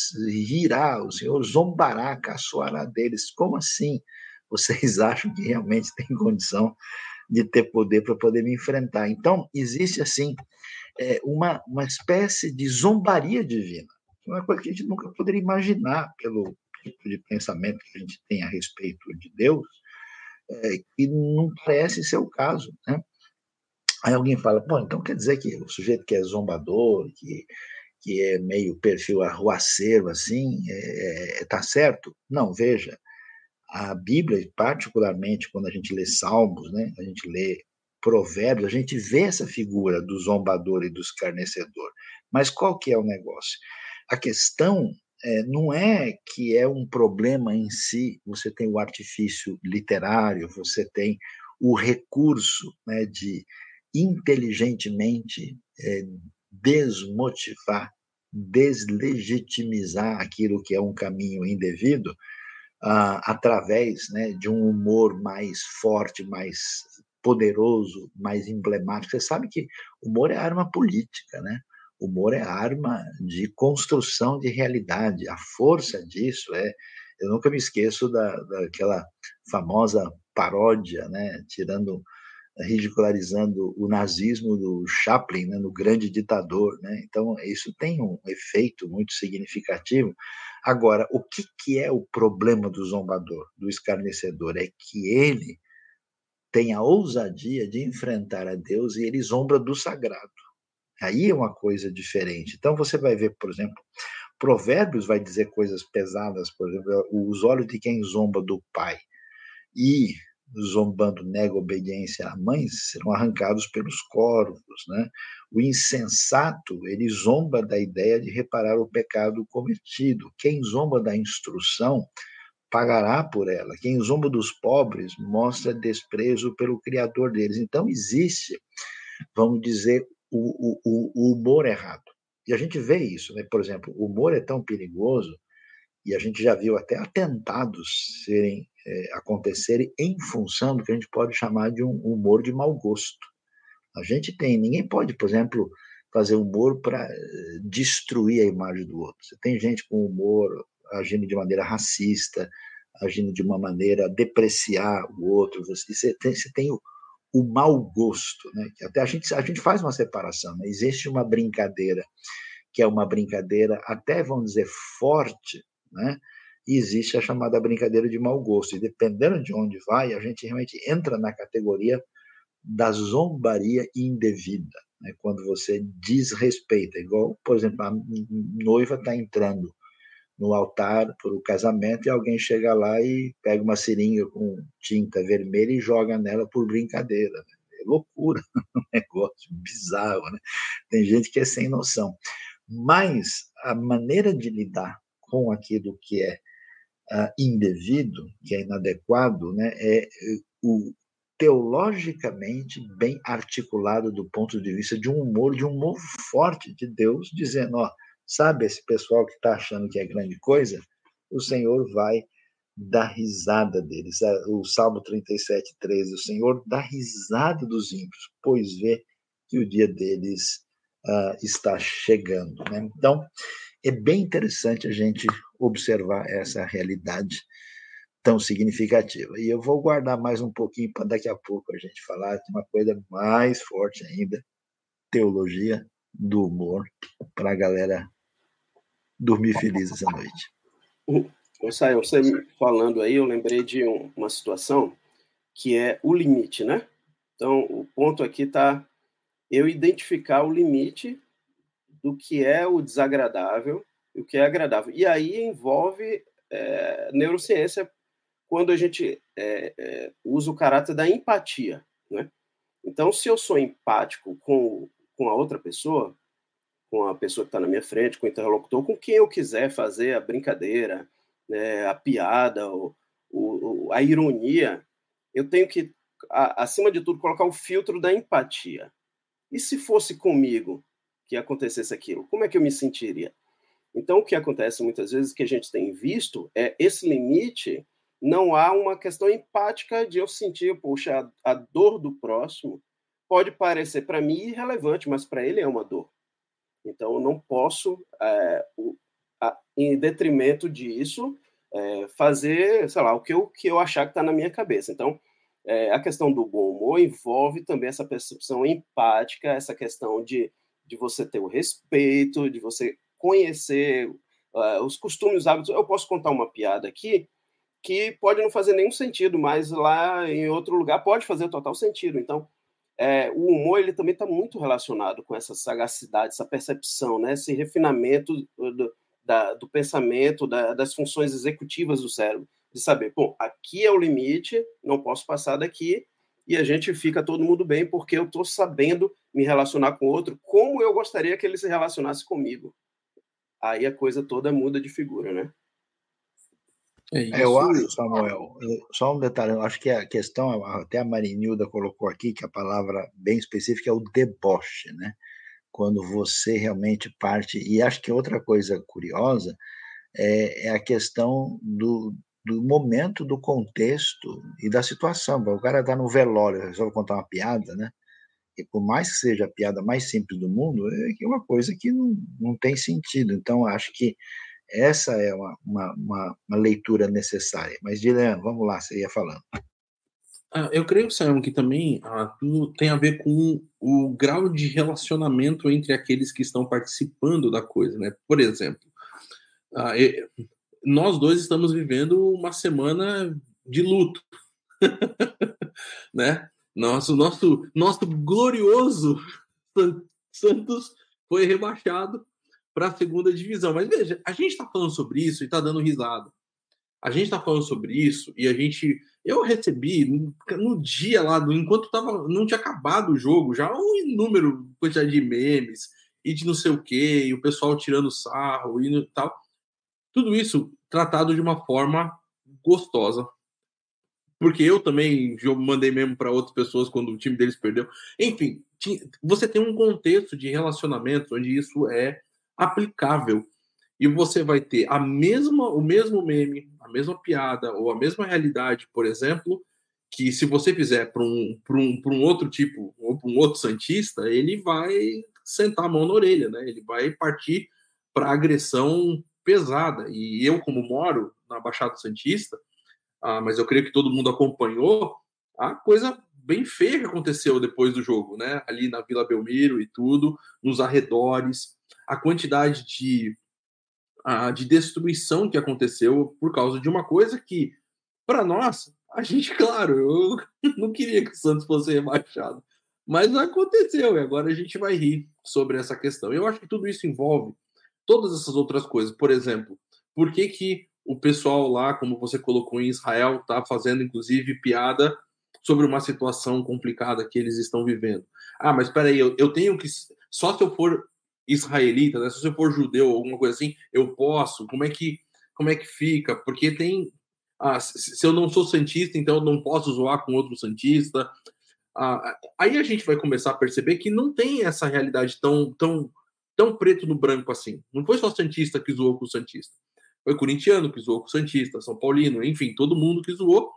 rirá, o Senhor zombará, caçoará deles. Como assim? Vocês acham que realmente tem condição de ter poder para poder me enfrentar? Então, existe, assim, é, uma, uma espécie de zombaria divina. é uma coisa que a gente nunca poderia imaginar pelo tipo de pensamento que a gente tem a respeito de Deus, é, e não parece ser o caso, né? Aí alguém fala, bom, então quer dizer que o sujeito que é zombador, que, que é meio perfil arruaceiro, assim, é, é, tá certo? Não, veja, a Bíblia, particularmente quando a gente lê Salmos, né, a gente lê Provérbios, a gente vê essa figura do zombador e do escarnecedor. Mas qual que é o negócio? A questão é, não é que é um problema em si, você tem o artifício literário, você tem o recurso, né, de inteligentemente é, desmotivar, deslegitimizar aquilo que é um caminho indevido, Uh, através, né, de um humor mais forte, mais poderoso, mais emblemático. Você sabe que humor é arma política, né? Humor é arma de construção de realidade. A força disso é... Eu nunca me esqueço da, daquela famosa paródia, né, tirando, ridicularizando o nazismo do Chaplin, né, no Grande Ditador, né? Então, isso tem um efeito muito significativo. Agora, o que, que é o problema do zombador, do escarnecedor? É que ele tem a ousadia de enfrentar a Deus e ele zombra do sagrado. Aí é uma coisa diferente. Então, você vai ver, por exemplo, Provérbios vai dizer coisas pesadas, por exemplo, os olhos de quem zomba do pai e zombando nega obediência à mãe serão arrancados pelos corvos, né? O insensato, ele zomba da ideia de reparar o pecado cometido. Quem zomba da instrução pagará por ela. Quem zomba dos pobres mostra desprezo pelo Criador deles. Então existe, vamos dizer, o, o, o humor errado. E a gente vê isso, né? Por exemplo, o humor é tão perigoso e a gente já viu até atentados serem é, acontecerem em função do que a gente pode chamar de um humor de mau gosto. A gente tem, ninguém pode, por exemplo, fazer humor para destruir a imagem do outro. Você tem gente com humor agindo de maneira racista, agindo de uma maneira a depreciar o outro. Você tem, você tem o, o mau gosto, né? Até a gente, a gente faz uma separação, né? Existe uma brincadeira que é uma brincadeira até, vamos dizer, forte, né? E existe a chamada brincadeira de mau gosto. E dependendo de onde vai, a gente realmente entra na categoria da zombaria indevida, né? Quando você desrespeita, igual, por exemplo, a noiva está entrando no altar para o casamento e alguém chega lá e pega uma seringa com tinta vermelha e joga nela por brincadeira, né? É loucura, um negócio bizarro, né? Tem gente que é sem noção. Mas a maneira de lidar com aquilo que é uh, indevido, que é inadequado, né, é o teologicamente bem articulado do ponto de vista de um humor, de um humor forte de Deus, dizendo, ó, sabe esse pessoal que está achando que é grande coisa? O Senhor vai dar risada deles. O Salmo trinta e sete, treze, o Senhor dá risada dos ímpios, pois vê que o dia deles Uh, está chegando, né? Então, é bem interessante a gente observar essa realidade tão significativa. E eu vou guardar mais um pouquinho para daqui a pouco a gente falar de uma coisa mais forte ainda, teologia do humor, para a galera dormir feliz essa noite. Ô, Sayão, você falando aí, eu lembrei de um, uma situação que é o limite, né? Então, o ponto aqui está eu identificar o limite do que é o desagradável e o que é agradável. E aí envolve é, neurociência quando a gente é, é, usa o caráter da empatia, né? Então, se eu sou empático com, com a outra pessoa, com a pessoa que está na minha frente, com o interlocutor, com quem eu quiser fazer a brincadeira, né, a piada, o, o, a ironia, eu tenho que, a, acima de tudo, colocar o filtro da empatia. E se fosse comigo que acontecesse aquilo, como é que eu me sentiria? Então, o que acontece muitas vezes, que a gente tem visto, é esse limite, não há uma questão empática de eu sentir, poxa, a, a dor do próximo pode parecer para mim irrelevante, mas para ele é uma dor. Então, eu não posso, é, a, em detrimento disso, é, fazer, sei lá, o que eu, que eu achar que está na minha cabeça. Então, É, a questão do bom humor envolve também essa percepção empática, essa questão de, de você ter o respeito, de você conhecer uh, os costumes, os hábitos. Eu posso contar uma piada aqui que pode não fazer nenhum sentido, mas lá em outro lugar pode fazer total sentido. Então, é, o humor ele também está muito relacionado com essa sagacidade, essa percepção, né? Esse refinamento do, da, do pensamento, da, das funções executivas do cérebro, de saber, bom, aqui é o limite, não posso passar daqui, e a gente fica todo mundo bem porque eu estou sabendo me relacionar com o outro como eu gostaria que ele se relacionasse comigo. Aí a coisa toda muda de figura, né? É isso. Eu acho, Samuel, só um detalhe, eu acho que a questão, até a Marinilda colocou aqui, que a palavra bem específica é o deboche, né? Quando você realmente parte, e acho que outra coisa curiosa é, é a questão do, do momento, do contexto e da situação. O cara está no velório, resolve contar uma piada, né? E por mais que seja a piada mais simples do mundo, é uma coisa que não, não tem sentido. Então, acho que essa é uma, uma, uma, uma leitura necessária. Mas, Dilean, vamos lá, você ia falando. Ah, eu creio, Sayão, que também ah, tudo tem a ver com o grau de relacionamento entre aqueles que estão participando da coisa, né? Por exemplo, ah, eu, nós dois estamos vivendo uma semana de luto, né? Nosso, nosso, nosso glorioso Santos foi rebaixado para a segunda divisão. Mas veja, a gente está falando sobre isso e está dando risada. A gente está falando sobre isso e a gente... Eu recebi, no, no dia lá, enquanto tava, não tinha acabado o jogo, já um inúmero quantidade de memes e de não sei o quê, e o pessoal tirando sarro e tal. Tudo isso tratado de uma forma gostosa. Porque eu também mandei mesmo para outras pessoas quando o time deles perdeu. Enfim, você tem um contexto de relacionamento onde isso é aplicável. E você vai ter a mesma, o mesmo meme, a mesma piada ou a mesma realidade, por exemplo, que se você fizer para um, um, um outro tipo, ou para um outro santista, ele vai sentar a mão na orelha, né? Ele vai partir para agressão pesada. E eu, como moro na Baixada Santista, ah, mas eu creio que todo mundo acompanhou a coisa bem feia que aconteceu depois do jogo, né? Ali na Vila Belmiro e tudo, nos arredores, a quantidade de, a, de destruição que aconteceu por causa de uma coisa que, para nós, a gente, claro, eu não queria que o Santos fosse rebaixado, mas aconteceu e agora a gente vai rir sobre essa questão. Eu acho que tudo isso envolve todas essas outras coisas. Por exemplo, por que que o pessoal lá, como você colocou em Israel, está fazendo, inclusive, piada sobre uma situação complicada que eles estão vivendo? Ah, mas espera aí, eu, eu tenho que... Só se eu for israelita, né? Se eu for judeu, alguma coisa assim, eu posso? Como é que, como é que fica? Porque tem... Ah, se eu não sou santista, então eu não posso zoar com outro santista. Ah, aí a gente vai começar a perceber que não tem essa realidade tão, tão, tão preto no branco assim. Não foi só santista que zoou com o santista. Foi corintiano que zoou com o santista, São Paulino, enfim, todo mundo que zoou,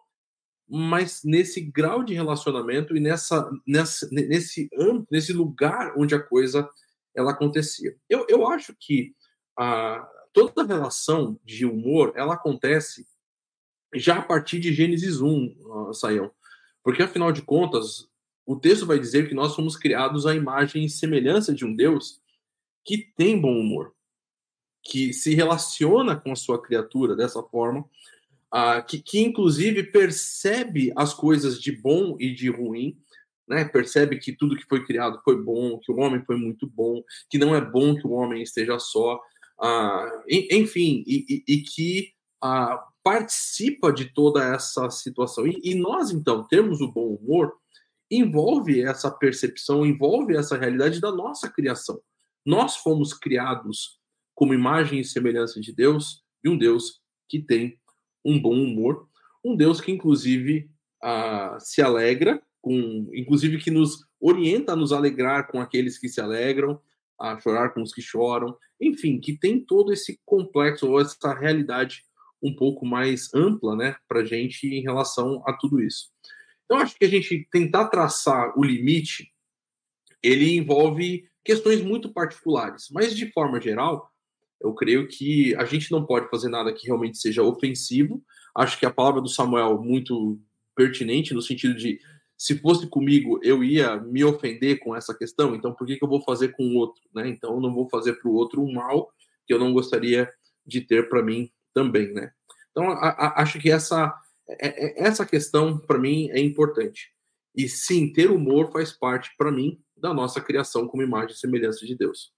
mas nesse grau de relacionamento e nessa, nessa, nesse, nesse lugar onde a coisa ela acontecia. Eu, eu acho que ah, toda relação de humor ela acontece já a partir de Gênesis um, uh, Sayão. Porque, afinal de contas, o texto vai dizer que nós fomos criados à imagem e semelhança de um Deus que tem bom humor, que se relaciona com a sua criatura dessa forma, uh, que, que, inclusive, percebe as coisas de bom e de ruim, né? Percebe que tudo que foi criado foi bom, que o homem foi muito bom, que não é bom que o homem esteja só, uh, enfim, e, e, e que... Uh, participa de toda essa situação. E, e nós, então, termos o bom humor envolve essa percepção, envolve essa realidade da nossa criação. Nós fomos criados como imagem e semelhança de Deus, e um Deus que tem um bom humor, um Deus que, inclusive, uh, se alegra, com, inclusive que nos orienta a nos alegrar com aqueles que se alegram, a chorar com os que choram, enfim, que tem todo esse complexo, ou essa realidade um pouco mais ampla, né, para a gente em relação a tudo isso. Então, acho que a gente tentar traçar o limite, ele envolve questões muito particulares, mas de forma geral, eu creio que a gente não pode fazer nada que realmente seja ofensivo. Acho que a palavra do Samuel é muito pertinente, no sentido de, se fosse comigo, eu ia me ofender com essa questão, então por que que eu vou fazer com o outro, né? Então, eu não vou fazer para o outro um mal que eu não gostaria de ter para mim também, né? Então, a, a, acho que essa, essa questão, para mim, é importante. E sim, ter humor faz parte, para mim, da nossa criação como imagem e semelhança de Deus.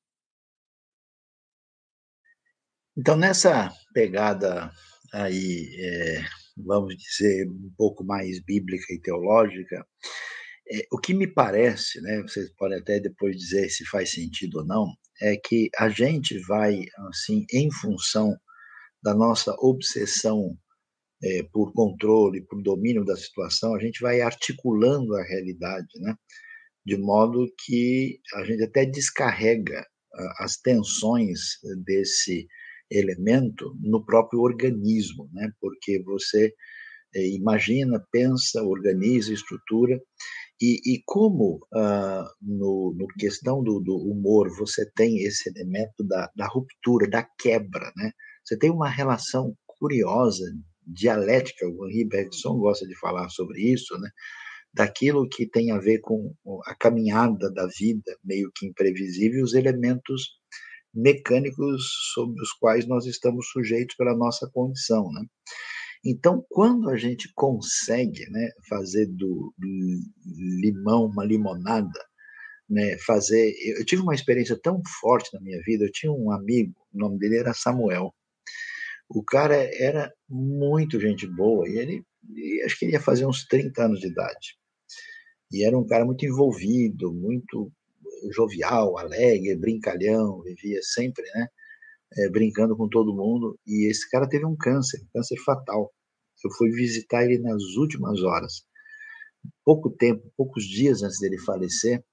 Então, nessa pegada aí, é, vamos dizer, um pouco mais bíblica e teológica, é, o que me parece, né, vocês podem até depois dizer se faz sentido ou não, é que a gente vai, assim, em função da nossa obsessão é, por controle, por domínio da situação, a gente vai articulando a realidade, né, de modo que a gente até descarrega as tensões desse elemento no próprio organismo, né, porque você é, imagina, pensa, organiza, estrutura. E, e como uh, no, no questão do, do humor você tem esse elemento da, da ruptura, da quebra, né? Você tem uma relação curiosa, dialética, o Henri Bergson gosta de falar sobre isso, né? Daquilo que tem a ver com a caminhada da vida, meio que imprevisível, e os elementos mecânicos sobre os quais nós estamos sujeitos pela nossa condição, né? Então, quando a gente consegue, né, fazer do limão uma limonada, né, fazer... Eu tive uma experiência tão forte na minha vida, eu tinha um amigo, o nome dele era Samuel. O cara era muito gente boa, e ele, e acho que ele ia fazer uns trinta anos de idade. E era um cara muito envolvido, muito jovial, alegre, brincalhão, vivia sempre, né, é, brincando com todo mundo. E esse cara teve um câncer, um câncer fatal. Eu fui visitar ele nas últimas horas, pouco tempo, poucos dias antes dele falecer,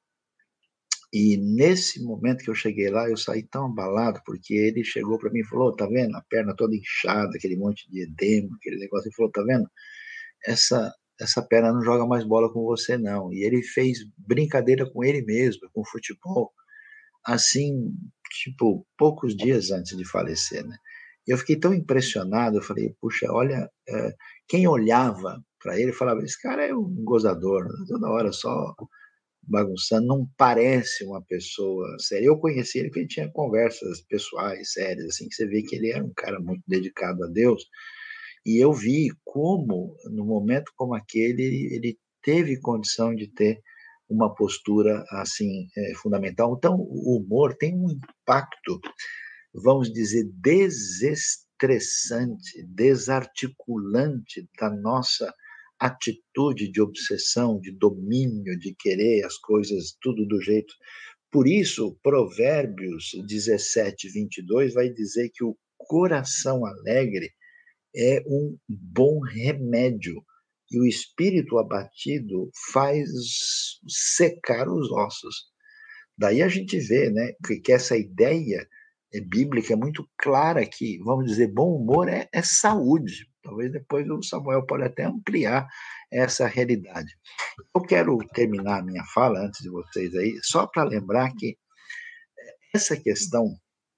e nesse momento que eu cheguei lá, eu saí tão abalado, porque ele chegou para mim e falou, tá vendo, a perna toda inchada, aquele monte de edema, aquele negócio, ele falou, tá vendo, essa, essa perna não joga mais bola com você não, e ele fez brincadeira com ele mesmo, com futebol, assim, tipo, poucos dias antes de falecer, né? Eu fiquei tão impressionado, eu falei, puxa, olha, é, quem olhava para ele falava, esse cara é um gozador, né? Toda hora só bagunçando, não parece uma pessoa séria. Eu conheci ele porque ele tinha conversas pessoais, sérias, assim, que você vê que ele era um cara muito dedicado a Deus, e eu vi como, no momento como aquele, ele, ele teve condição de ter uma postura, assim, é, fundamental. Então, o humor tem um impacto, vamos dizer, desestressante, desarticulante da nossa atitude de obsessão, de domínio, de querer as coisas tudo do jeito. Por isso, Provérbios dezessete, vinte e dois vai dizer que o coração alegre é um bom remédio, e o espírito abatido faz secar os ossos. Daí a gente vê, né, que, que essa ideia é bíblica é muito clara que, vamos dizer, bom humor é, é saúde. Talvez depois o Samuel pode até ampliar essa realidade. Eu quero terminar a minha fala, antes de vocês aí, só para lembrar que essa questão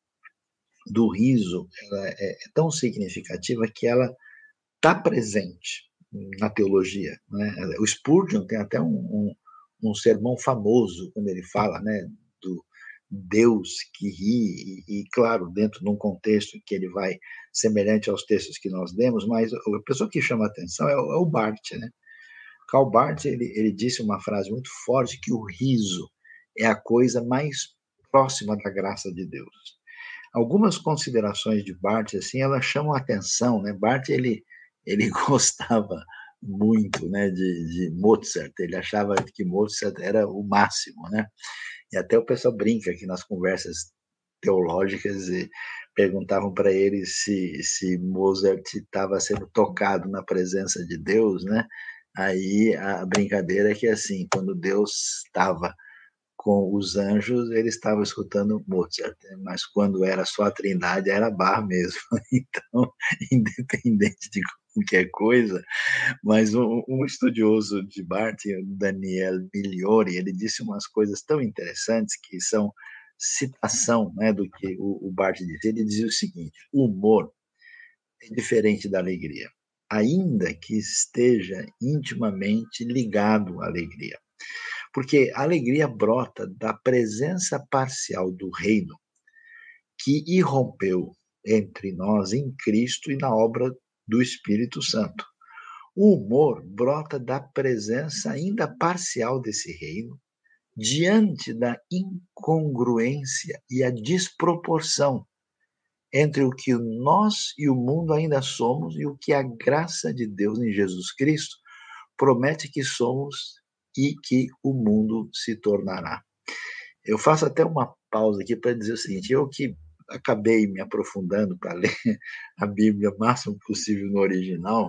do riso ela é, é tão significativa que ela está presente na teologia, né? O Spurgeon tem até um, um, um sermão famoso quando ele fala, né, do Deus que ri, e, e claro, dentro de um contexto que ele vai semelhante aos textos que nós lemos, mas a pessoa que chama a atenção é o, é o Barth, né? Karl Barth, ele, ele disse uma frase muito forte, que o riso é a coisa mais próxima da graça de Deus. Algumas considerações de Barth, assim, elas chamam a atenção, né? Barth, ele, ele gostava muito, né, de, de Mozart, ele achava que Mozart era o máximo, né? E até o pessoal brinca aqui nas conversas teológicas e perguntavam para ele se, se Mozart estava sendo tocado na presença de Deus, né? Aí a brincadeira é que, assim, quando Deus estava com os anjos, ele estava escutando Mozart, mas quando era só a Trindade, era Bach mesmo. Então, independente de qualquer coisa, mas um, um estudioso de Barth, Daniel Migliori, ele disse umas coisas tão interessantes que são citação, né, do que o, o Barth disse. Ele dizia o seguinte: o humor é diferente da alegria, ainda que esteja intimamente ligado à alegria. Porque a alegria brota da presença parcial do reino, que irrompeu entre nós em Cristo e na obra do Espírito Santo. O humor brota da presença ainda parcial desse reino, diante da incongruência e a desproporção entre o que nós e o mundo ainda somos e o que a graça de Deus em Jesus Cristo promete que somos e que o mundo se tornará. Eu faço até uma pausa aqui para dizer o seguinte: eu que acabei me aprofundando para ler a Bíblia o máximo possível no original,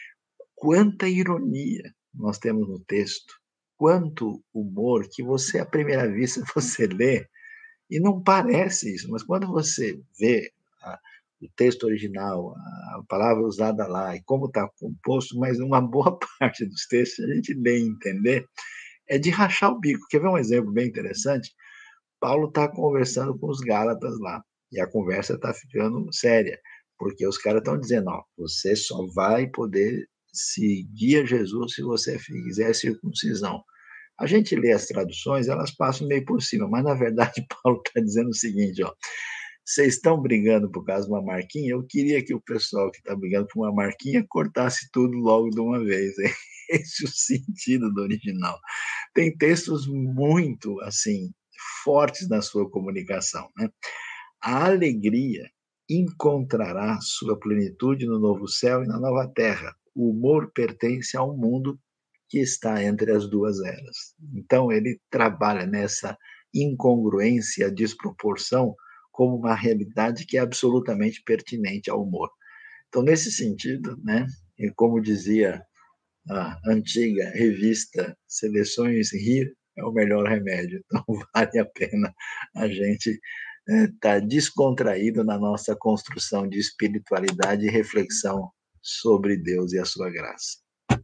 quanta ironia nós temos no texto, quanto humor que você, à primeira vista, você lê e não parece isso, mas quando você vê a, o texto original, a palavra usada lá e como está composto, mas uma boa parte dos textos a gente lê e entender, é de rachar o bico. Quer ver um exemplo bem interessante? Paulo está conversando com os Gálatas lá, e a conversa está ficando séria, porque os caras estão dizendo, ó, você só vai poder seguir a Jesus se você fizer circuncisão. A gente lê as traduções, elas passam meio por cima, mas na verdade Paulo está dizendo o seguinte, ó, vocês estão brigando por causa de uma marquinha? Eu queria que o pessoal que está brigando por uma marquinha cortasse tudo logo de uma vez. Esse é o sentido do original. Tem textos muito, assim, fortes na sua comunicação, né? A alegria encontrará sua plenitude no novo céu e na nova terra. O humor pertence a um mundo que está entre as duas eras. Então, ele trabalha nessa incongruência, desproporção, como uma realidade que é absolutamente pertinente ao humor. Então, nesse sentido, né, e como dizia a antiga revista Seleções, rir é o melhor remédio. Então, vale a pena a gente estar é, descontraído na nossa construção de espiritualidade e reflexão sobre Deus e a sua graça.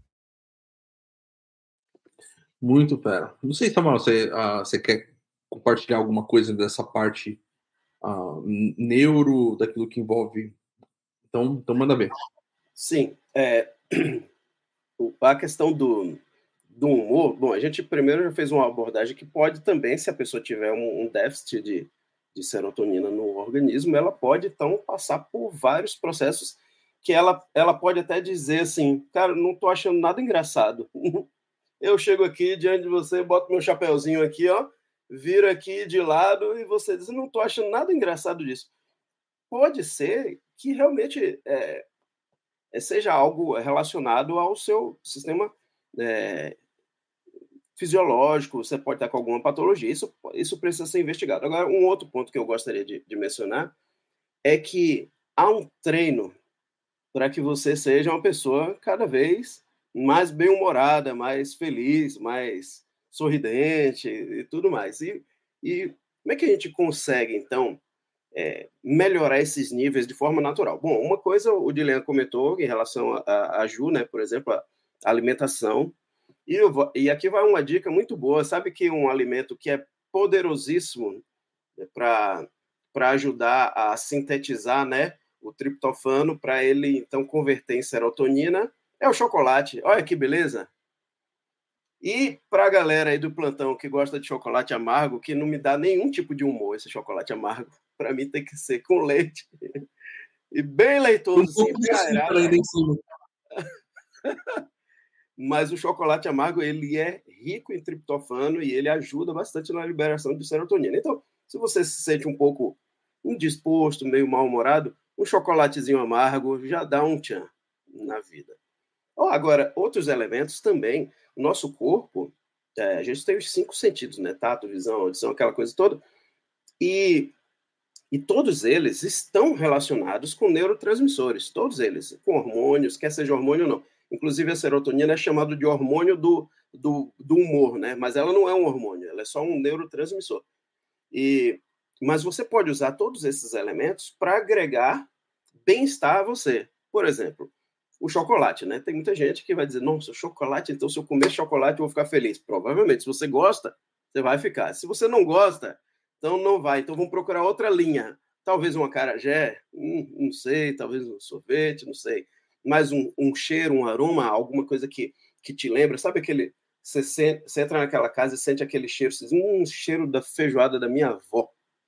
Muito fera. Não sei, Samuel, você, uh, você quer compartilhar alguma coisa dessa parte uh, neuro, daquilo que envolve... Então, então manda ver. Sim. É, a questão do, do humor, bom, a gente primeiro já fez uma abordagem que pode também, se a pessoa tiver um, um déficit de, de serotonina no organismo, ela pode, então, passar por vários processos que ela, ela pode até dizer assim, cara, não tô achando nada engraçado. Eu chego aqui diante de você, boto meu chapeuzinho aqui, ó, viro aqui de lado e você diz, não tô achando nada engraçado disso. Pode ser que realmente é, seja algo relacionado ao seu sistema é, fisiológico, você pode estar com alguma patologia, isso, isso precisa ser investigado. Agora, um outro ponto que eu gostaria de, de mencionar é que há um treino para que você seja uma pessoa cada vez mais bem-humorada, mais feliz, mais sorridente e tudo mais. E, e como é que a gente consegue, então, é, melhorar esses níveis de forma natural? Bom, uma coisa o Dilean comentou em relação a, a Ju, né, por exemplo, a alimentação. E, eu vou, e aqui vai uma dica muito boa. Sabe que um alimento que é poderosíssimo para para ajudar a sintetizar, né, o triptofano, para ele, então, converter em serotonina, é o chocolate. Olha que beleza! E para a galera aí do plantão que gosta de chocolate amargo, que não me dá nenhum tipo de humor esse chocolate amargo, para mim tem que ser com leite e bem leitoso, um pouco assim, de ainda em cima. Mas o chocolate amargo, ele é rico em triptofano e ele ajuda bastante na liberação de serotonina. Então, se você se sente um pouco indisposto, meio mal-humorado, um chocolatezinho amargo já dá um tchan na vida. Oh, agora, outros elementos também. O nosso corpo, é, a gente tem os cinco sentidos, né? Tato, visão, audição, aquela coisa toda. E, e todos eles estão relacionados com neurotransmissores. Todos eles, com hormônios, quer seja hormônio ou não. Inclusive, a serotonina é chamada de hormônio do, do, do humor, né? Mas ela não é um hormônio, ela é só um neurotransmissor. E, mas você pode usar todos esses elementos para agregar bem-estar a você. Por exemplo, o chocolate, né? Tem muita gente que vai dizer, nossa, chocolate, então se eu comer chocolate eu vou ficar feliz. Provavelmente, se você gosta, você vai ficar. Se você não gosta, então não vai. Então vamos procurar outra linha. Talvez um acarajé, hum, não sei, talvez um sorvete, não sei. Mas um, um cheiro, um aroma, alguma coisa que, que te lembra. Sabe aquele... Você, sente, você entra naquela casa e sente aquele cheiro, você diz, hum, cheiro da feijoada da minha avó.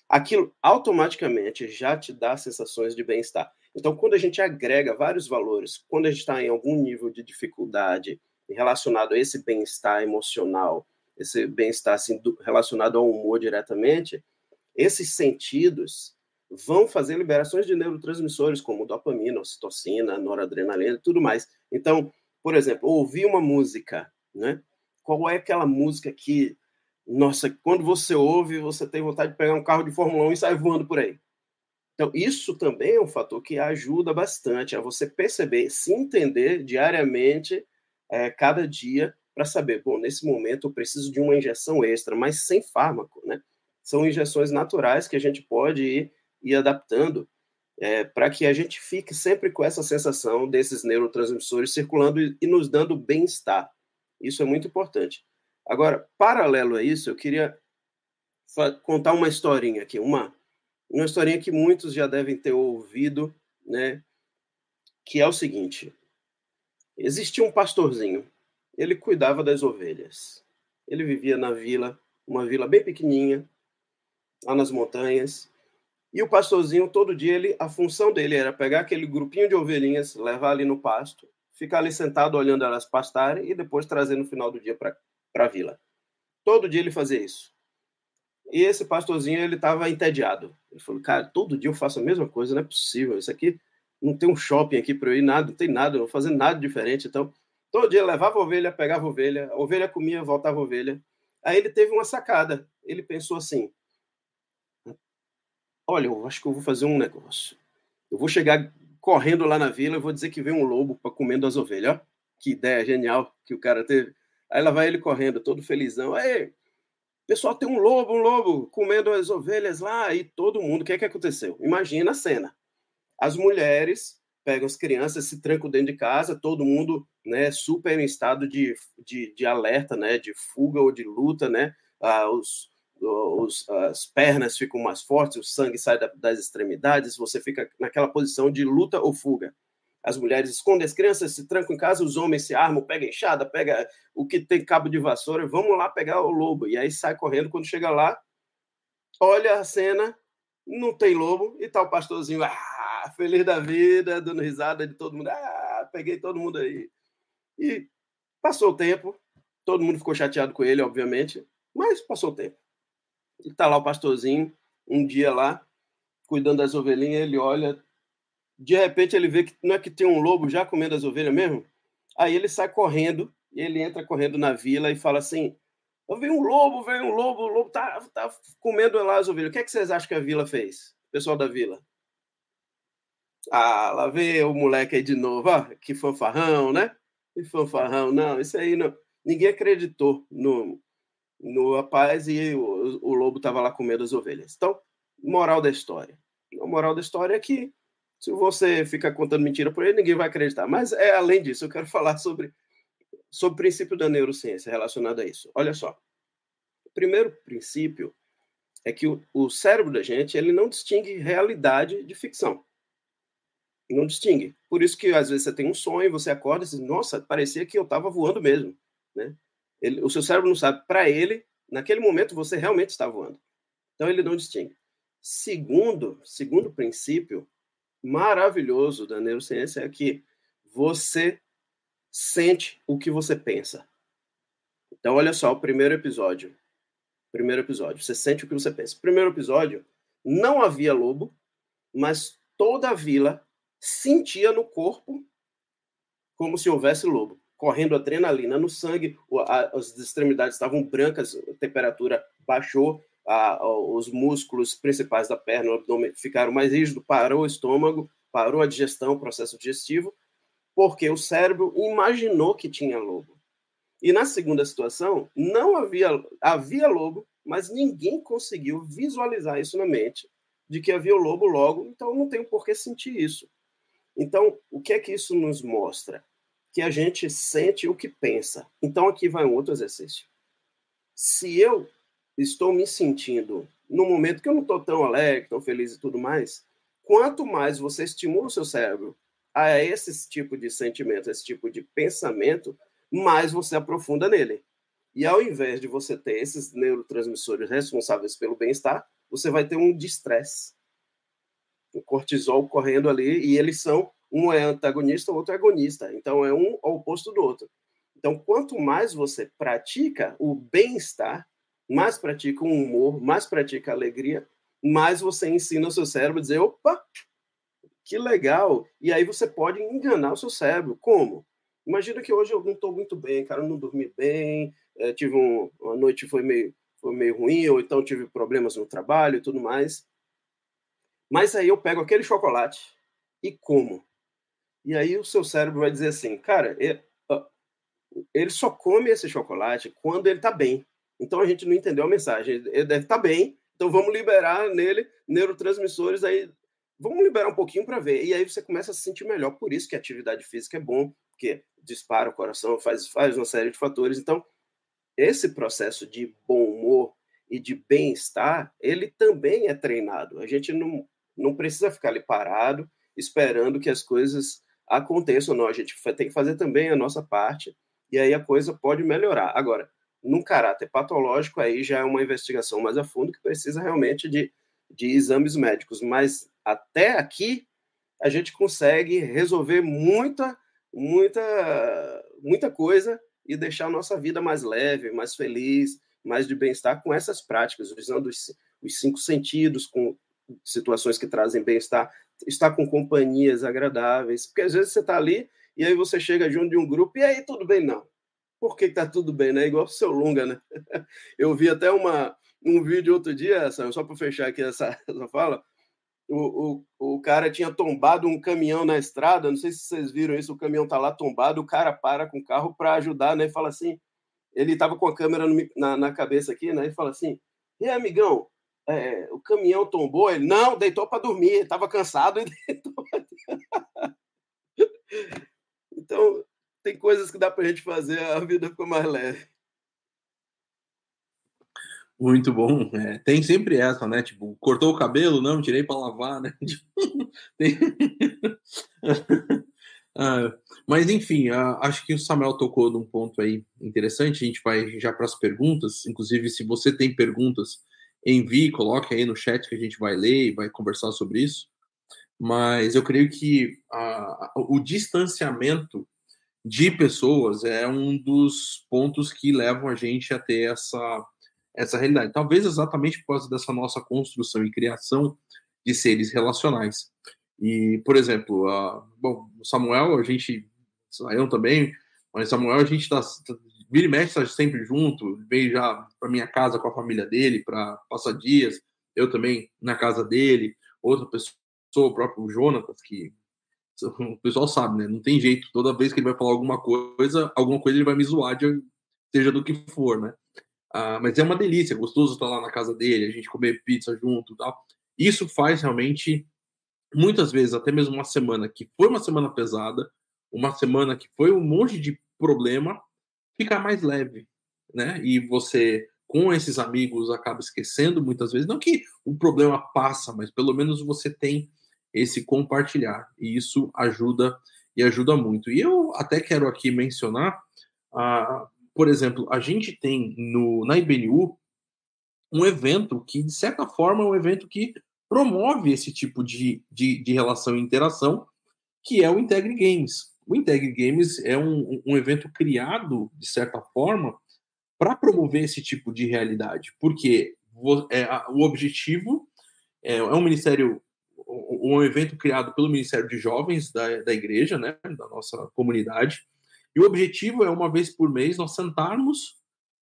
aquilo automaticamente já te dá sensações de bem-estar. Então, quando a gente agrega vários valores, quando a gente está em algum nível de dificuldade relacionado a esse bem-estar emocional, esse bem-estar assim, relacionado ao humor diretamente, esses sentidos vão fazer liberações de neurotransmissores, como dopamina, ocitocina, noradrenalina e tudo mais. Então, por exemplo, ouvir uma música, né? Qual é aquela música que, nossa, quando você ouve, você tem vontade de pegar um carro de Fórmula um e sair voando por aí? Então, isso também é um fator que ajuda bastante a você perceber, se entender diariamente, é, cada dia, para saber, bom, nesse momento eu preciso de uma injeção extra, mas sem fármaco, né? São injeções naturais que a gente pode ir, ir adaptando é, para que a gente fique sempre com essa sensação desses neurotransmissores circulando e, e nos dando bem-estar. Isso é muito importante. Agora, paralelo a isso, eu queria contar uma historinha aqui, uma, uma historinha que muitos já devem ter ouvido, né? Que é o seguinte: existia um pastorzinho, ele cuidava das ovelhas. Ele vivia na vila, uma vila bem pequenininha, lá nas montanhas. E o pastorzinho, todo dia, ele, a função dele era pegar aquele grupinho de ovelhinhas, levar ali no pasto, ficar ali sentado olhando elas pastarem e depois trazer no final do dia para a vila. Todo dia ele fazia isso. E esse pastorzinho, ele estava entediado. Ele falou, cara, todo dia eu faço a mesma coisa, não é possível. Isso aqui, não tem um shopping aqui para eu ir, nada, não tem nada, eu não vou fazer nada diferente. Então, todo dia levava a ovelha, pegava a ovelha, a ovelha comia, voltava a ovelha. Aí ele teve uma sacada. Ele pensou assim, olha, eu acho que eu vou fazer um negócio. Eu vou chegar correndo lá na vila e vou dizer que vem um lobo para comendo as ovelhas. Ó, que ideia genial que o cara teve. Aí lá vai ele correndo, todo felizão. Aí, pessoal, tem um lobo, um lobo comendo as ovelhas lá. E todo mundo, o que é que aconteceu? Imagina a cena. As mulheres pegam as crianças, se trancam dentro de casa, todo mundo, né, super em estado de, de, de alerta, né, de fuga ou de luta, né? Ah, os Os, as pernas ficam mais fortes, o sangue sai da, das extremidades, você fica naquela posição de luta ou fuga. As mulheres escondem as crianças, se trancam em casa, os homens se armam, pega enxada, pega o que tem cabo de vassoura, vamos lá pegar o lobo. E aí sai correndo, quando chega lá, olha a cena, não tem lobo, e tá o pastorzinho, ah, feliz da vida, dando risada de todo mundo, ah, peguei todo mundo aí. E passou o tempo, todo mundo ficou chateado com ele, obviamente, mas passou o tempo. E tá lá o pastorzinho, um dia lá, cuidando das ovelhinhas, ele olha, de repente ele vê que não é que tem um lobo já comendo as ovelhas mesmo? Aí ele sai correndo, e ele entra correndo na vila e fala assim, veio um lobo, veio um lobo, o lobo tá, tá comendo lá as ovelhas. O que é que vocês acham que a vila fez? O pessoal da vila. Ah, lá veio o moleque aí de novo, ó, que fanfarrão, né? Que fanfarrão, não, isso aí não. Ninguém acreditou no... no rapaz e o, o lobo estava lá comendo as ovelhas. Então, moral da história. A moral da história é que se você fica contando mentira por aí, ninguém vai acreditar. Mas, é, além disso, eu quero falar sobre, sobre o princípio da neurociência relacionado a isso. Olha só. O primeiro princípio é que o, o cérebro da gente ele não distingue realidade de ficção. Não distingue. Por isso que, às vezes, você tem um sonho, você acorda e diz, nossa, parecia que eu estava voando mesmo, né? Ele, o seu cérebro não sabe. Para ele, naquele momento, você realmente está voando. Então, ele não distingue. Segundo, segundo princípio maravilhoso da neurociência é que você sente o que você pensa. Então, olha só, o primeiro episódio. Primeiro episódio. Você sente o que você pensa. Primeiro episódio, não havia lobo, mas toda a vila sentia no corpo como se houvesse lobo. Correndo adrenalina no sangue, as extremidades estavam brancas, a temperatura baixou, os músculos principais da perna, o abdômen ficaram mais rígidos, parou o estômago, parou a digestão, o processo digestivo, porque o cérebro imaginou que tinha lobo. E na segunda situação, não havia, havia lobo, mas ninguém conseguiu visualizar isso na mente, de que havia o lobo logo, então não tem por que sentir isso. Então, o que é que isso nos mostra? Que a gente sente o que pensa. Então, aqui vai um outro exercício. Se eu estou me sentindo num momento que eu não estou tão alegre, tão feliz e tudo mais, quanto mais você estimula o seu cérebro a esse tipo de sentimento, esse tipo de pensamento, mais você aprofunda nele. E ao invés de você ter esses neurotransmissores responsáveis pelo bem-estar, você vai ter um de estresse. O cortisol correndo ali, e eles são, um é antagonista, o outro é agonista. Então, é um ao oposto do outro. Então, quanto mais você pratica o bem-estar, mais pratica o humor, mais pratica a alegria, mais você ensina o seu cérebro a dizer, opa, que legal. E aí você pode enganar o seu cérebro. Como? Imagina que hoje eu não estou muito bem, cara, eu não dormi bem, é, tive um, uma noite foi meio, foi meio ruim, ou então tive problemas no trabalho e tudo mais. Mas aí eu pego aquele chocolate e como. E aí o seu cérebro vai dizer assim, cara, ele, ele só come esse chocolate quando ele está bem. Então a gente não entendeu a mensagem. Ele deve estar bem, então vamos liberar nele neurotransmissores, aí vamos liberar um pouquinho para ver. E aí você começa a se sentir melhor. Por isso que a atividade física é bom, porque dispara o coração, faz, faz uma série de fatores. Então, esse processo de bom humor e de bem-estar, ele também é treinado. A gente não, não precisa ficar ali parado, esperando que as coisas aconteçam. Não, a gente tem que fazer também a nossa parte, e aí a coisa pode melhorar. Agora, num caráter patológico, aí já é uma investigação mais a fundo, que precisa realmente de, de exames médicos. Mas até aqui, a gente consegue resolver muita, muita, muita coisa e deixar a nossa vida mais leve, mais feliz, mais de bem-estar com essas práticas, usando os, os cinco sentidos, com situações que trazem bem-estar, estar com companhias agradáveis, porque às vezes você está ali e aí você chega junto de um grupo e aí tudo bem, não. Por que está tudo bem, né? Igual o seu Lunga, né? Eu vi até uma, um vídeo outro dia, só para fechar aqui essa, essa fala, o, o, o cara tinha tombado um caminhão na estrada, não sei se vocês viram isso, o caminhão tá lá tombado, o cara para com o carro para ajudar, né? E fala assim, ele estava com a câmera no, na, na cabeça aqui, né? E fala assim, e aí, amigão, é, o caminhão tombou? Ele, não, deitou para dormir, estava cansado e deitou. Então, tem coisas que dá para a gente fazer, a vida fica mais leve. Muito bom. É, tem sempre essa, né? Tipo, cortou o cabelo? Não, tirei para lavar, né? tem... ah, mas, enfim, ah, acho que o Samuel tocou num ponto aí interessante. A gente vai já para as perguntas. Inclusive, se você tem perguntas, envie, coloque aí no chat que a gente vai ler e vai conversar sobre isso. Mas eu creio que ah, o distanciamento de pessoas é um dos pontos que levam a gente a ter essa, essa realidade. Talvez exatamente por causa dessa nossa construção e criação de seres relacionais. E, por exemplo, uh, bom, o Samuel, a gente, eu também, mas Samuel, a gente está, vira e mexe, está sempre junto, veio já para minha casa com a família dele para passar dias, eu também na casa dele, outra pessoa, o próprio Jonatas, que o pessoal sabe, né? Não tem jeito. Toda vez que ele vai falar alguma coisa, alguma coisa ele vai me zoar, de, seja do que for, né? Ah, mas é uma delícia, é gostoso estar lá na casa dele, a gente comer pizza junto e tal. Isso faz realmente, muitas vezes, até mesmo uma semana que foi uma semana pesada, uma semana que foi um monte de problema, ficar mais leve, né? E você, com esses amigos, acaba esquecendo muitas vezes. Não que o problema passa, mas pelo menos você tem esse compartilhar, e isso ajuda e ajuda muito. E eu até quero aqui mencionar, uh, por exemplo, a gente tem no, na I B N U um evento que, de certa forma, é um evento que promove esse tipo de, de, de relação e interação, que é o Integre Games. O Integre Games é um, um evento criado, de certa forma, para promover esse tipo de realidade, porque é, o objetivo é, é um ministério, um evento criado pelo Ministério de Jovens da, da igreja, né, da nossa comunidade, e o objetivo é, uma vez por mês, nós sentarmos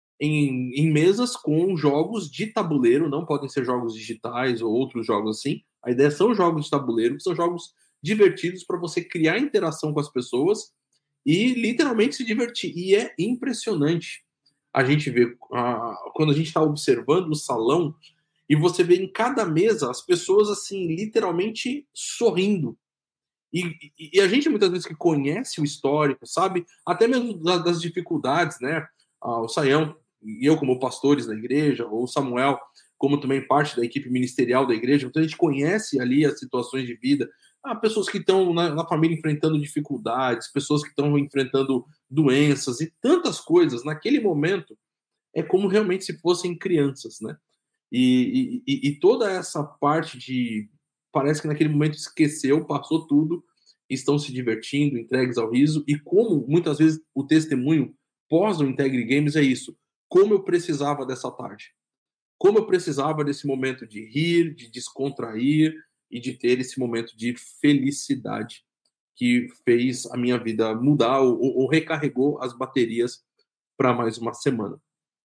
em, em mesas com jogos de tabuleiro, não podem ser jogos digitais ou outros jogos assim, a ideia são jogos de tabuleiro, que são jogos divertidos para você criar interação com as pessoas e literalmente se divertir, e é impressionante a gente vê, uh, quando a gente está observando o salão, e você vê em cada mesa as pessoas, assim, literalmente sorrindo. E, e, e a gente, muitas vezes, que conhece o histórico, sabe? Até mesmo das, das dificuldades, né? Ah, o Saião, e eu como pastores da igreja, ou o Samuel, como também parte da equipe ministerial da igreja, então a gente conhece ali as situações de vida. Ah, pessoas que estão na, na família enfrentando dificuldades, pessoas que estão enfrentando doenças e tantas coisas. Naquele momento, é como realmente se fossem crianças, né? E, e, e toda essa parte de... Parece que naquele momento esqueceu, passou tudo, estão se divertindo, entregues ao riso, e como muitas vezes o testemunho pós o Integre Games é isso. Como eu precisava dessa tarde. Como eu precisava desse momento de rir, de descontrair e de ter esse momento de felicidade que fez a minha vida mudar ou, ou recarregou as baterias para mais uma semana.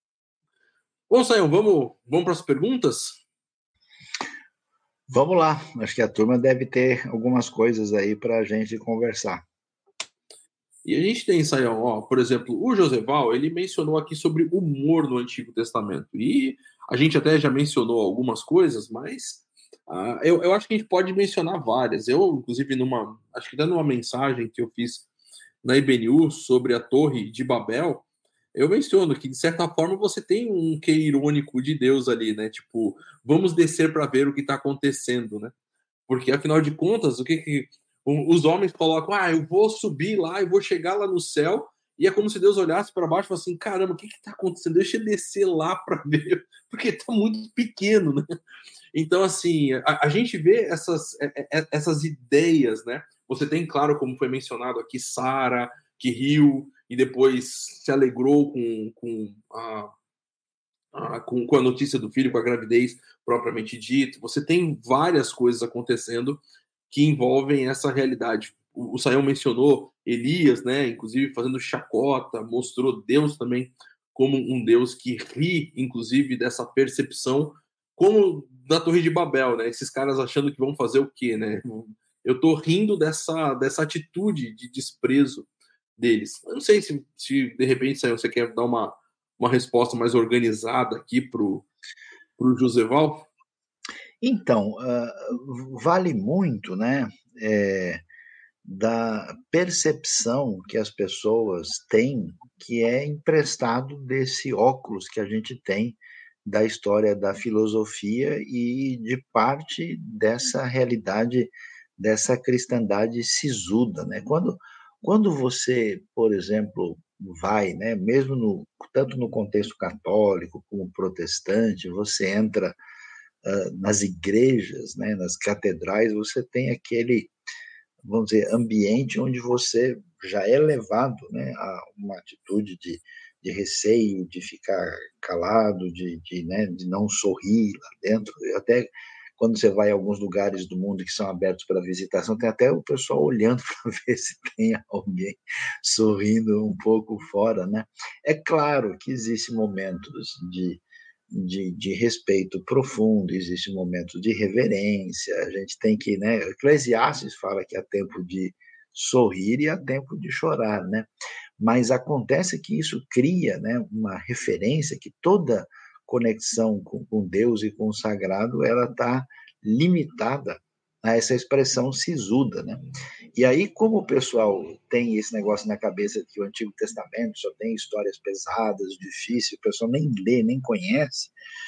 Bom, Sayão, vamos, vamos para as perguntas? Vamos lá. Acho que a turma deve ter algumas coisas aí para a gente conversar. E a gente tem, Sayão, ó, por exemplo, o Joseval, ele mencionou aqui sobre humor no Antigo Testamento. E a gente até já mencionou algumas coisas, mas uh, eu, eu acho que a gente pode mencionar várias. Eu, inclusive, numa, acho que dando uma mensagem que eu fiz na I B N U sobre a Torre de Babel, eu menciono que, de certa forma, você tem um quê irônico de Deus ali, né? Tipo, vamos descer para ver o que está acontecendo, né? Porque, afinal de contas, o que, que os homens colocam? Ah, eu vou subir lá, eu vou chegar lá no céu, e é como se Deus olhasse para baixo e falasse assim, caramba, o que está acontecendo? Deixa eu descer lá para ver, porque está muito pequeno, né? Então, assim, a, a gente vê essas, essas ideias, né? Você tem, claro, como foi mencionado aqui, Sara, que riu e depois se alegrou com, com, a, a, com, com a notícia do filho, com a gravidez propriamente dito. Você tem várias coisas acontecendo que envolvem essa realidade. O, o Sayão mencionou Elias, né? Inclusive fazendo chacota, mostrou Deus também como um Deus que ri, inclusive, dessa percepção, como da Torre de Babel, né? Esses caras achando que vão fazer o quê, né? Eu tô rindo dessa, dessa atitude de desprezo deles. Eu não sei se, se de repente, Sayão, você quer dar uma, uma resposta mais organizada aqui pro, pro Joseval. Então, uh, vale muito, né, é, da percepção que as pessoas têm, que é emprestado desse óculos que a gente tem da história da filosofia e de parte dessa realidade, dessa cristandade sisuda, né? Quando, quando você, por exemplo, vai, né, mesmo no, tanto no contexto católico como protestante, você entra uh, nas igrejas, né, nas catedrais, você tem aquele, vamos dizer, ambiente onde você já é levado, né, a uma atitude de, de receio, de ficar calado, de, de, né, de não sorrir lá dentro. Até quando você vai a alguns lugares do mundo que são abertos para visitação, tem até o pessoal olhando para ver se tem alguém sorrindo um pouco fora, né? É claro que existem momentos de de, de respeito profundo, existe um momento de reverência, a gente tem que, né, Eclesiastes fala que há tempo de sorrir e há tempo de chorar, né? Mas acontece que isso cria, né, uma referência que toda conexão com, com Deus e com o sagrado, ela está limitada a essa expressão sisuda, né? E aí, como o pessoal tem esse negócio na cabeça de que o Antigo Testamento só tem histórias pesadas, difíceis, o pessoal nem lê, nem conhece,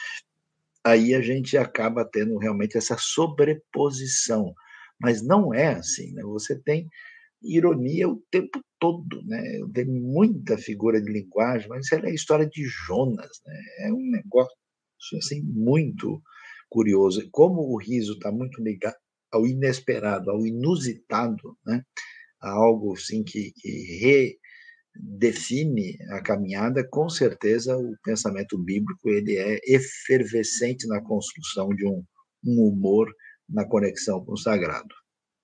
aí a gente acaba tendo realmente essa sobreposição. Mas não é assim, né? Você tem ironia o tempo todo, né? Tem muita figura de linguagem, mas ela é a história de Jonas, né? É um negócio assim, muito curioso. Como o riso está muito ligado ao inesperado, ao inusitado, né? A algo assim que, que redefine a caminhada, com certeza o pensamento bíblico ele é efervescente na construção de um, um humor na conexão com o sagrado.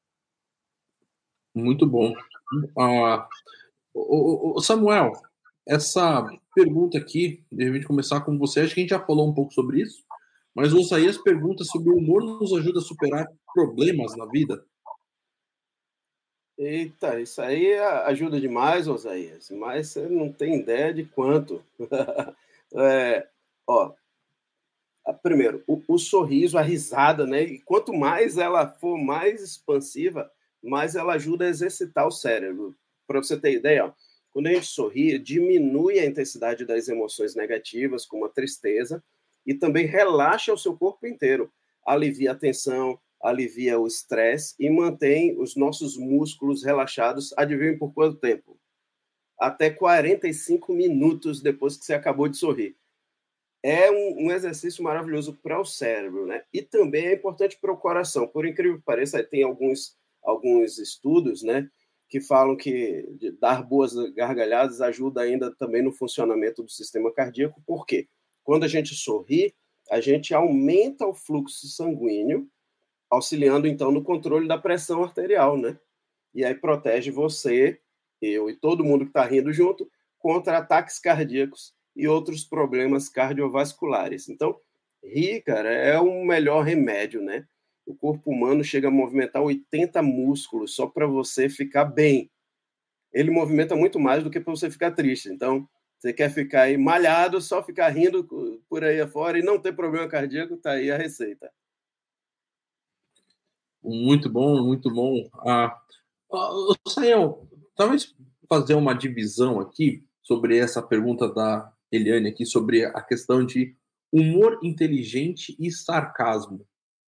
Muito bom. Ah, o, o Samuel, essa pergunta aqui, de repente começar com você, acho que a gente já falou um pouco sobre isso, mas o Osaías pergunta sobre o humor nos ajuda a superar problemas na vida. Eita, isso aí ajuda demais, Osaías, mas você não tem ideia de quanto. é, ó, primeiro, o, o sorriso, a risada, né? E quanto mais ela for mais expansiva, mais ela ajuda a exercitar o cérebro. Para você ter ideia, ó, quando a gente sorri, diminui a intensidade das emoções negativas, como a tristeza, e também relaxa o seu corpo inteiro, alivia a tensão, alivia o estresse e mantém os nossos músculos relaxados. Adivinhem por quanto tempo? Até quarenta e cinco minutos depois que você acabou de sorrir. é um, um exercício maravilhoso para o cérebro, né? E também é importante para o coração. Por incrível que pareça, tem alguns, alguns estudos, né, que falam que dar boas gargalhadas ajuda ainda também no funcionamento do sistema cardíaco. Por quê? Quando a gente sorri, a gente aumenta o fluxo sanguíneo, auxiliando, então, no controle da pressão arterial, né? E aí protege você, eu e todo mundo que está rindo junto, contra ataques cardíacos e outros problemas cardiovasculares. Então, rir, cara, é o melhor remédio, né? O corpo humano chega a movimentar oitenta músculos só para você ficar bem. Ele movimenta muito mais do que para você ficar triste. Então, você quer ficar aí malhado, só ficar rindo por aí afora e não ter problema cardíaco, tá aí a receita. Muito bom, muito bom. Ah, ah, Sael, talvez fazer uma divisão aqui sobre essa pergunta da Eliane aqui, sobre a questão de humor inteligente e sarcasmo.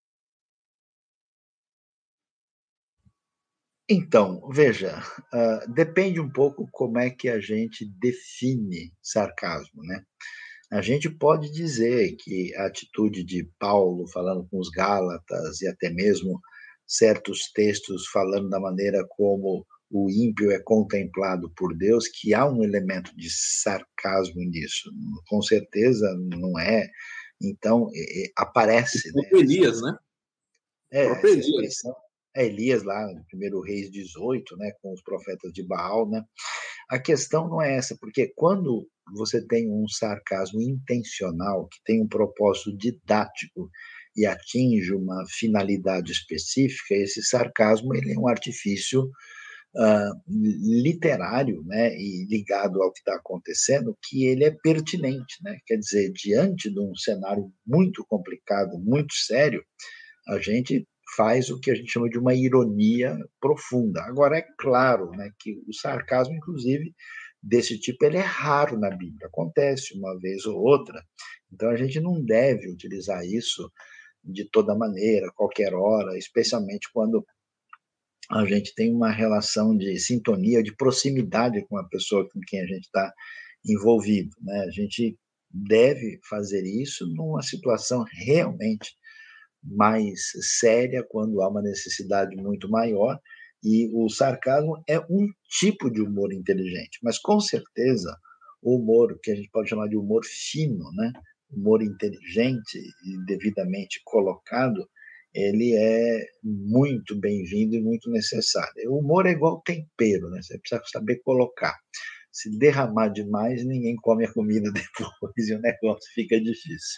Então, veja, uh, depende um pouco como é que a gente define sarcasmo, né? A gente pode dizer que a atitude de Paulo falando com os Gálatas e até mesmo certos textos falando da maneira como o ímpio é contemplado por Deus, que há um elemento de sarcasmo nisso. Com certeza não é. Então, é, aparece... O próprio né, Elias, né? É, O próprio essa Elias. expressão... É Elias lá no primeiro Reis dezoito, né, com os profetas de Baal, né? A questão não é essa, porque quando você tem um sarcasmo intencional, que tem um propósito didático e atinge uma finalidade específica, esse sarcasmo ele é um artifício uh, literário, né, e ligado ao que está acontecendo, que ele é pertinente, né? Quer dizer, diante de um cenário muito complicado, muito sério, a gente faz o que a gente chama de uma ironia profunda. Agora, é claro, né, que o sarcasmo, inclusive, desse tipo, ele é raro na Bíblia. Acontece uma vez ou outra. Então, a gente não deve utilizar isso de toda maneira, qualquer hora, especialmente quando a gente tem uma relação de sintonia, de proximidade com a pessoa com quem a gente está envolvido, né? A gente deve fazer isso numa situação realmente mais séria, quando há uma necessidade muito maior, e o sarcasmo é um tipo de humor inteligente, mas com certeza o humor que a gente pode chamar de humor fino, né? Humor inteligente e devidamente colocado, ele é muito bem-vindo e muito necessário. O humor é igual tempero, né? Você precisa saber colocar. Se derramar demais, ninguém come a comida depois e o negócio fica difícil.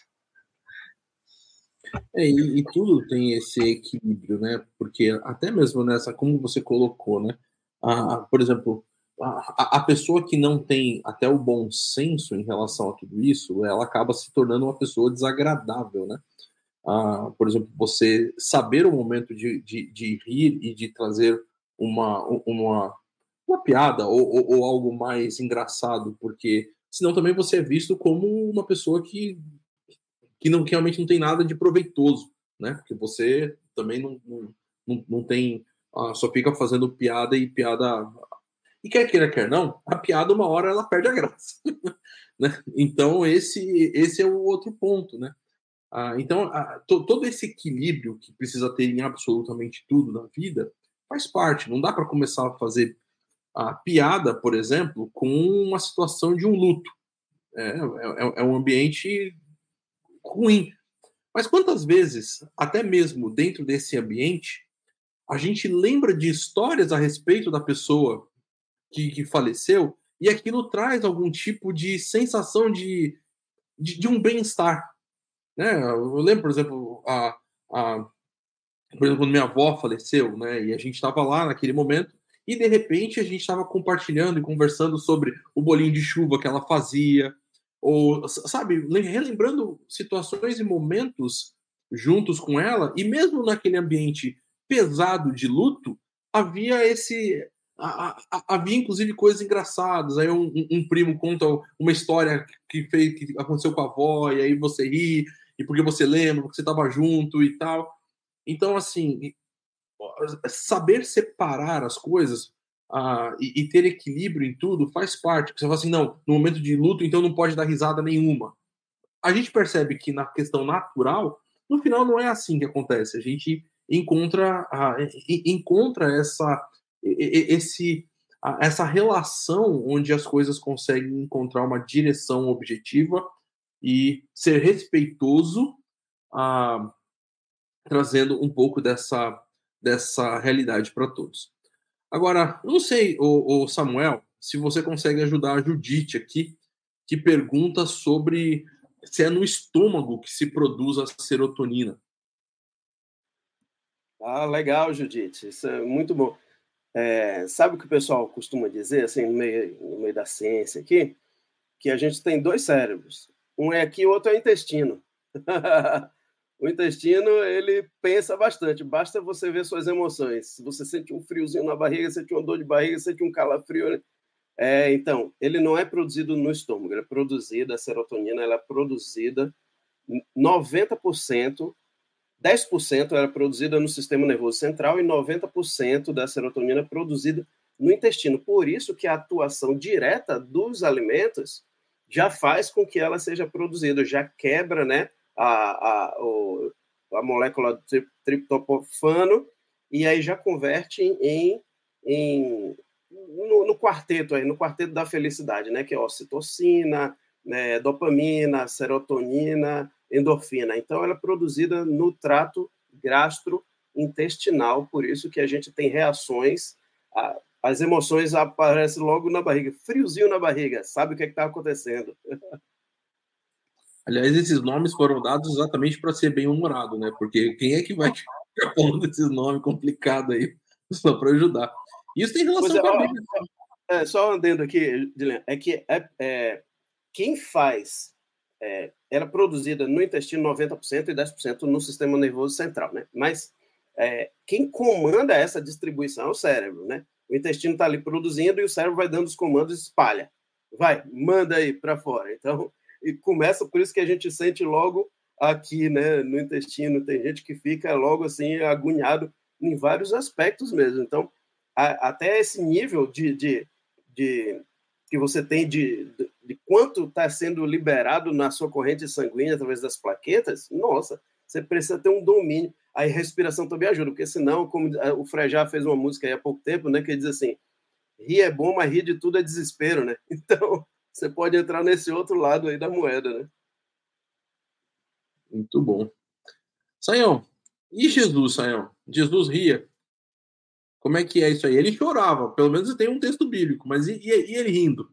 É, e, e tudo tem esse equilíbrio, né? Porque até mesmo nessa, como você colocou, né? A, a, por exemplo, a, a pessoa que não tem até o bom senso em relação a tudo isso, ela acaba se tornando uma pessoa desagradável, né? Ah, por exemplo, você saber o momento de, de, de rir e de trazer uma, uma, uma piada ou, ou, ou algo mais engraçado, porque senão também você é visto como uma pessoa que que, não, que realmente não tem nada de proveitoso, né? Porque você também não, não, não tem, ah, só fica fazendo piada e piada. E quer queira, quer não, a piada uma hora ela perde a graça. Né? Então esse, esse é o outro ponto, né? Ah, então ah, to, todo esse equilíbrio que precisa ter em absolutamente tudo na vida faz parte. Não dá para começar a fazer a piada, por exemplo, com uma situação de um luto. É, é, é um ambiente ruim. Mas quantas vezes, até mesmo dentro desse ambiente, a gente lembra de histórias a respeito da pessoa que, que faleceu e aquilo traz algum tipo de sensação de, de, de um bem-estar. Né? Eu lembro, por exemplo, a, a, por exemplo, quando minha avó faleceu, né? E a gente estava lá naquele momento e, de repente, a gente estava compartilhando e conversando sobre o bolinho de chuva que ela fazia, ou, sabe, relembrando situações e momentos juntos com ela, e mesmo naquele ambiente pesado de luto, havia esse... A, a, havia, inclusive, coisas engraçadas. Aí um, um, um primo conta uma história que, fez, que aconteceu com a avó, e aí você ri, e porque você lembra, porque você estava junto e tal. Então, assim, saber separar as coisas uh, e, e ter equilíbrio em tudo faz parte. Porque você fala assim, não, no momento de luto, então não pode dar risada nenhuma. a gente percebe que na questão natural, no final não é assim que acontece. A gente encontra, a, encontra essa, esse, a, essa relação onde as coisas conseguem encontrar uma direção objetiva e ser respeitoso, a, trazendo um pouco dessa, dessa realidade para todos. Agora, eu não sei, o, o Samuel, se você consegue ajudar a Judite aqui, que pergunta sobre se é no estômago que se produz a serotonina. Ah, legal, Judite. Isso é muito bom. É, sabe o que o pessoal costuma dizer, assim, no meio, no meio da ciência aqui? Que a gente tem dois cérebros. Um é aqui, o outro é o intestino. O intestino, ele pensa bastante. Basta você ver suas emoções. Se você sente um friozinho na barriga, sente uma dor de barriga, sente um calafrio. É, então, ele não é produzido no estômago. Ele é produzido, a serotonina, ela é produzida noventa por cento, dez por cento era produzida no sistema nervoso central e noventa por cento da serotonina é produzida no intestino. Por isso que a atuação direta dos alimentos já faz com que ela seja produzida, já quebra, né, a, a, o, a molécula do triptofano e aí já converte em, em no, no quarteto aí, no quarteto da felicidade, né, que é ocitocina, né, dopamina, serotonina, endorfina. Então, ela é produzida no trato gastrointestinal, por isso que a gente tem reações, a, as emoções aparecem logo na barriga, friozinho na barriga, sabe o que é está acontecendo. Aliás, esses nomes foram dados exatamente para ser bem-humorado, né? Porque quem é que vai ficar falando esses nomes complicados aí só para ajudar? Isso tem relação é, com a ó, Bíblia. É, só um adendo aqui, Dilene, é que é, é, quem faz é, era produzida no intestino noventa por cento e dez por cento no sistema nervoso central, né? Mas é, quem comanda essa distribuição é o cérebro, né? O intestino está ali produzindo e o cérebro vai dando os comandos e espalha. Vai, manda aí para fora. Então, e começa, por isso que a gente sente logo aqui, né, no intestino, tem gente que fica logo assim agoniado em vários aspectos mesmo. Então, a, até esse nível de, de, de que você tem de, de, de quanto está sendo liberado na sua corrente sanguínea através das plaquetas, nossa, você precisa ter um domínio. Aí respiração também ajuda, porque senão, como o Frejá fez uma música aí há pouco tempo, né, que diz assim, rir é bom, mas rir de tudo é desespero, né? Então, você pode entrar nesse outro lado aí da moeda, né? Muito bom. Saião, e Jesus, Saião? Jesus ria? Como é que é isso aí? Ele chorava, pelo menos tem um texto bíblico, mas e, e, e ele rindo?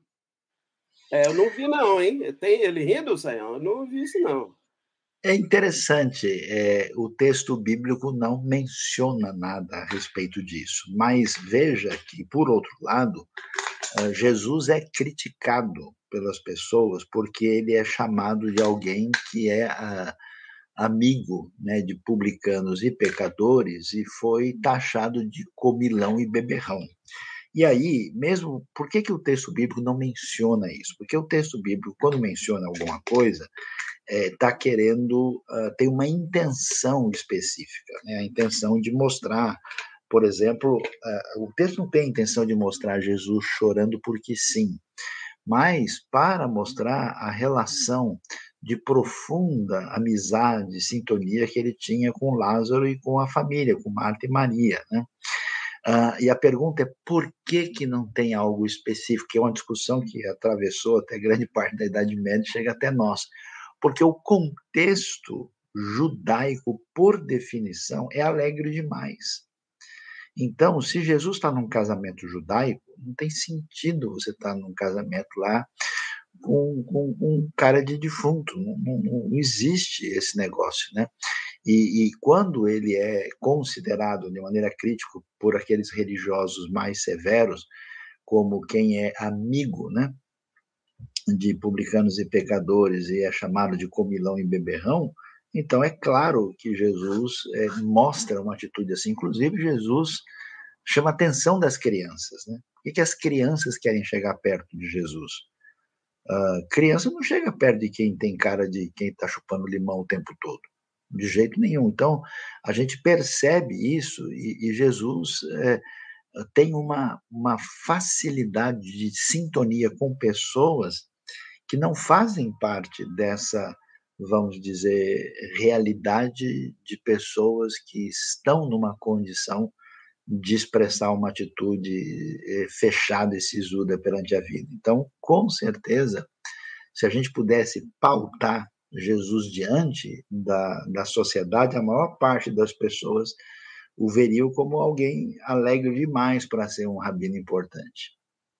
É, eu não vi não, hein? Tem ele rindo, Saião? Eu não vi isso não. É interessante, é, o texto bíblico não menciona nada a respeito disso, mas veja que, por outro lado, Jesus é criticado pelas pessoas porque ele é chamado de alguém que é a, amigo, né, de publicanos e pecadores e foi taxado de comilão e beberrão. E aí, mesmo, por que, que o texto bíblico não menciona isso? Porque o texto bíblico, quando menciona alguma coisa, está é, querendo, uh, tem uma intenção específica, né? A intenção de mostrar, por exemplo, uh, o texto não tem a intenção de mostrar Jesus chorando porque sim, mas para mostrar a relação de profunda amizade, sintonia que ele tinha com Lázaro e com a família, com Marta e Maria, né? Uh, e a pergunta é por que, que não tem algo específico, que é uma discussão que atravessou até grande parte da Idade Média e chega até nós. Porque o contexto judaico, por definição, é alegre demais. Então, se Jesus está num casamento judaico, não tem sentido você estar num casamento lá com, com, com um cara de defunto. Não, não, não existe esse negócio, né? E, e quando ele é considerado de maneira crítica por aqueles religiosos mais severos, como quem é amigo, né, de publicanos e pecadores e é chamado de comilão e beberrão, então é claro que Jesus é, mostra uma atitude assim. Inclusive, Jesus chama a atenção das crianças, né? Por que, que as crianças querem chegar perto de Jesus? Uh, criança não chega perto de quem tem cara de quem está chupando limão o tempo todo. De jeito nenhum. Então, a gente percebe isso e, e Jesus é, tem uma, uma facilidade de sintonia com pessoas que não fazem parte dessa vamos dizer, realidade de pessoas que estão numa condição de expressar uma atitude fechada e sisuda perante a vida. Então, com certeza, se a gente pudesse pautar Jesus diante da, da sociedade, a maior parte das pessoas o veriam como alguém alegre demais para ser um rabino importante.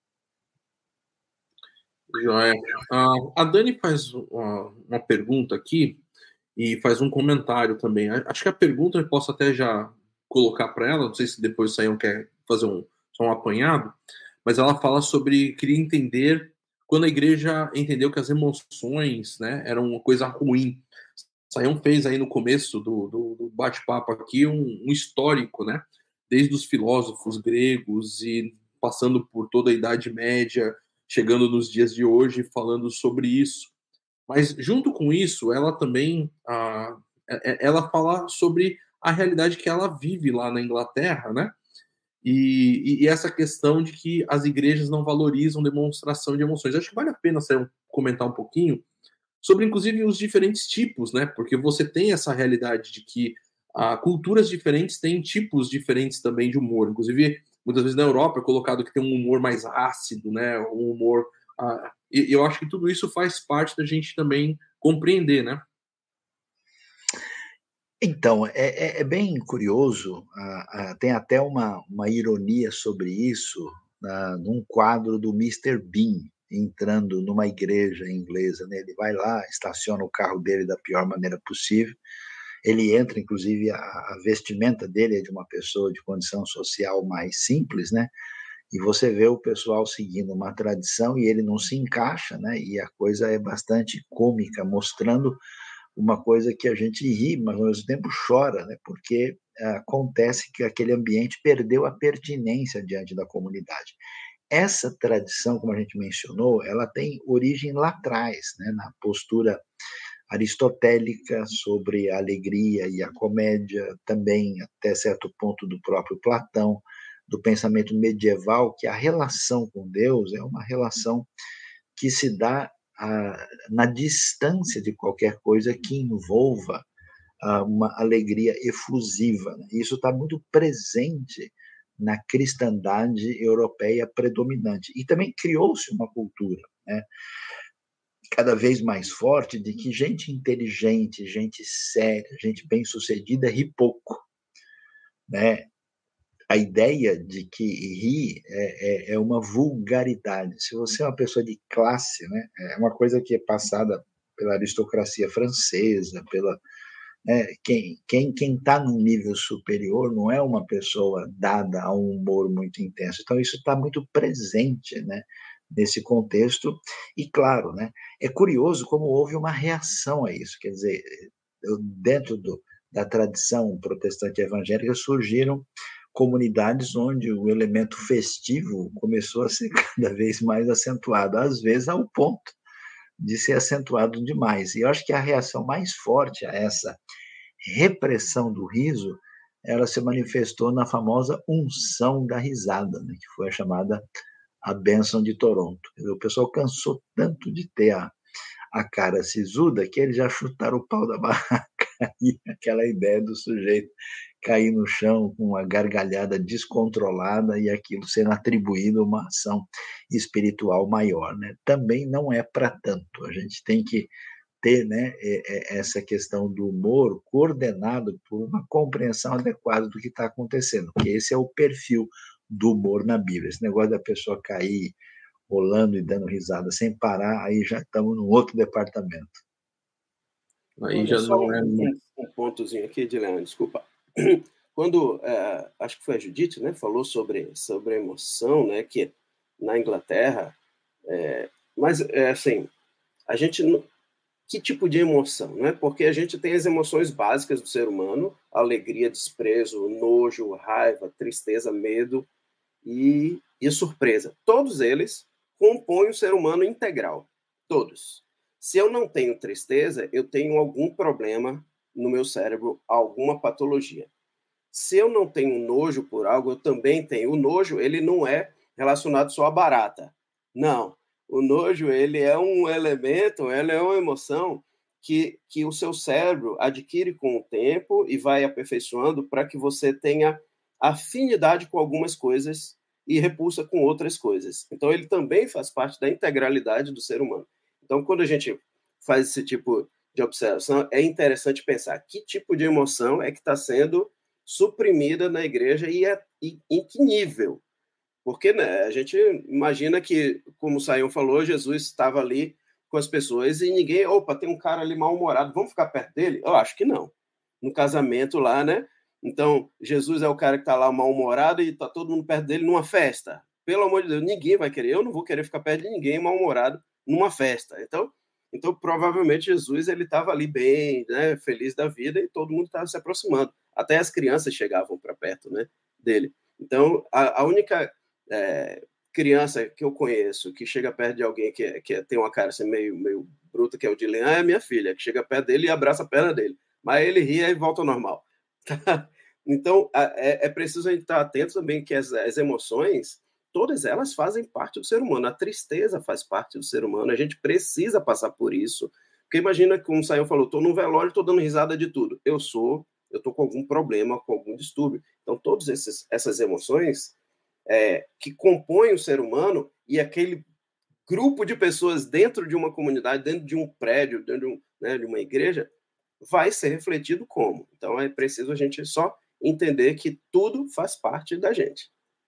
Joia. A Dani faz uma, uma pergunta aqui e faz um comentário também. Acho que a pergunta eu posso até já colocar para ela, não sei se depois o Sayão quer fazer um, só um apanhado, mas ela fala sobre, queria entender quando a igreja entendeu que as emoções, né, eram uma coisa ruim. Sayão fez aí no começo do, do, do bate-papo aqui um, um histórico, né, desde os filósofos gregos e passando por toda a Idade Média, chegando nos dias de hoje, falando sobre isso. Mas, junto com isso, ela também ah, ela fala sobre a realidade que ela vive lá na Inglaterra, né? E, e essa questão de que as igrejas não valorizam demonstração de emoções. Acho que vale a pena você comentar um pouquinho sobre, inclusive, os diferentes tipos, né? Porque você tem essa realidade de que ah, culturas diferentes têm tipos diferentes também de humor. Inclusive, muitas vezes na Europa é colocado que tem um humor mais ácido, né? Um humor... Ah, e eu acho que tudo isso faz parte da gente também compreender, né? Então, é, é, é bem curioso, ah, ah, tem até uma, uma ironia sobre isso ah, num quadro do mister Bean, entrando numa igreja inglesa, né? Ele vai lá, estaciona o carro dele da pior maneira possível, ele entra, inclusive, a, a vestimenta dele é de uma pessoa de condição social mais simples, né? E você vê o pessoal seguindo uma tradição e ele não se encaixa, né? E a coisa é bastante cômica, mostrando uma coisa que a gente ri, mas ao mesmo tempo chora, né? Porque acontece que aquele ambiente perdeu a pertinência diante da comunidade. Essa tradição, como a gente mencionou, ela tem origem lá atrás, né? Na postura aristotélica sobre a alegria e a comédia, também até certo ponto do próprio Platão, do pensamento medieval, que a relação com Deus é uma relação que se dá a, na distância de qualquer coisa que envolva a, uma alegria efusiva. Isso está muito presente na cristandade europeia predominante. E também criou-se uma cultura, né, cada vez mais forte de que gente inteligente, gente séria, gente bem-sucedida ri pouco, né? A ideia de que rir é, é, é uma vulgaridade. Se você é uma pessoa de classe, né, é uma coisa que é passada pela aristocracia francesa, pela né, quem quem quem está num nível superior não é uma pessoa dada a um humor muito intenso. Então isso está muito presente, né, nesse contexto. E claro, né, é curioso como houve uma reação a isso. Quer dizer, dentro do, da tradição protestante evangélica surgiram comunidades onde o elemento festivo começou a ser cada vez mais acentuado, às vezes ao ponto de ser acentuado demais. E eu acho que a reação mais forte a essa repressão do riso, ela se manifestou na famosa unção da risada, né, que foi a chamada a bênção de Toronto. O pessoal cansou tanto de ter a, a cara sisuda que eles já chutaram o pau da barraca e aquela ideia do sujeito cair no chão com uma gargalhada descontrolada e aquilo sendo atribuído a uma ação espiritual maior, né? Também não é para tanto. A gente tem que ter, né, essa questão do humor coordenado por uma compreensão adequada do que está acontecendo, porque esse é o perfil do humor na Bíblia. Esse negócio da pessoa cair rolando e dando risada sem parar, aí já estamos num outro departamento. Aí já só não é... um, um pontozinho aqui, Dileon, desculpa. Quando, é, acho que foi a Judite, né, falou sobre, sobre a emoção, né, que na Inglaterra, é, mas, é, assim, a gente... Que tipo de emoção, né? Porque a gente tem as emoções básicas do ser humano, alegria, desprezo, nojo, raiva, tristeza, medo e, e surpresa. Todos eles compõem o ser humano integral. Todos. Se eu não tenho tristeza, eu tenho algum problema no meu cérebro, alguma patologia. Se eu não tenho nojo por algo, eu também tenho. O nojo, ele não é relacionado só a barata. Não. O nojo, ele é um elemento, ele é uma emoção que, que o seu cérebro adquire com o tempo e vai aperfeiçoando para que você tenha afinidade com algumas coisas e repulsa com outras coisas. Então, ele também faz parte da integralidade do ser humano. Então, quando a gente faz esse tipo de observação, é interessante pensar que tipo de emoção é que está sendo suprimida na igreja e, é, e em que nível. Porque, né, a gente imagina que, como o Sayão falou, Jesus estava ali com as pessoas e ninguém, opa, tem um cara ali mal-humorado, vamos ficar perto dele? Eu acho que não. No casamento lá, né? Então, Jesus é o cara que está lá mal-humorado e está todo mundo perto dele numa festa. Pelo amor de Deus, ninguém vai querer. Eu não vou querer ficar perto de ninguém mal-humorado numa festa. Então, então provavelmente, Jesus ele estava ali bem, né, feliz da vida e todo mundo estava se aproximando. Até as crianças chegavam para perto, né, dele. Então, a, a única é, criança que eu conheço que chega perto de alguém que, que tem uma cara assim, meio, meio bruta, que é o Dilean, é minha filha, que chega perto dele e abraça a perna dele. Mas ele ri e volta ao normal. Então, é, é preciso a gente estar atento também que as, as emoções, todas elas fazem parte do ser humano. A tristeza faz parte do ser humano. A gente precisa passar por isso. Porque imagina, como o Sayão falou, estou num velório, estou dando risada de tudo. Eu sou, eu estou com algum problema, com algum distúrbio. Então, todas essas emoções é, que compõem o ser humano e aquele grupo de pessoas dentro de uma comunidade, dentro de um prédio, dentro de, um, né, de uma igreja, vai ser refletido como. Então, é preciso a gente só entender que tudo faz parte da gente.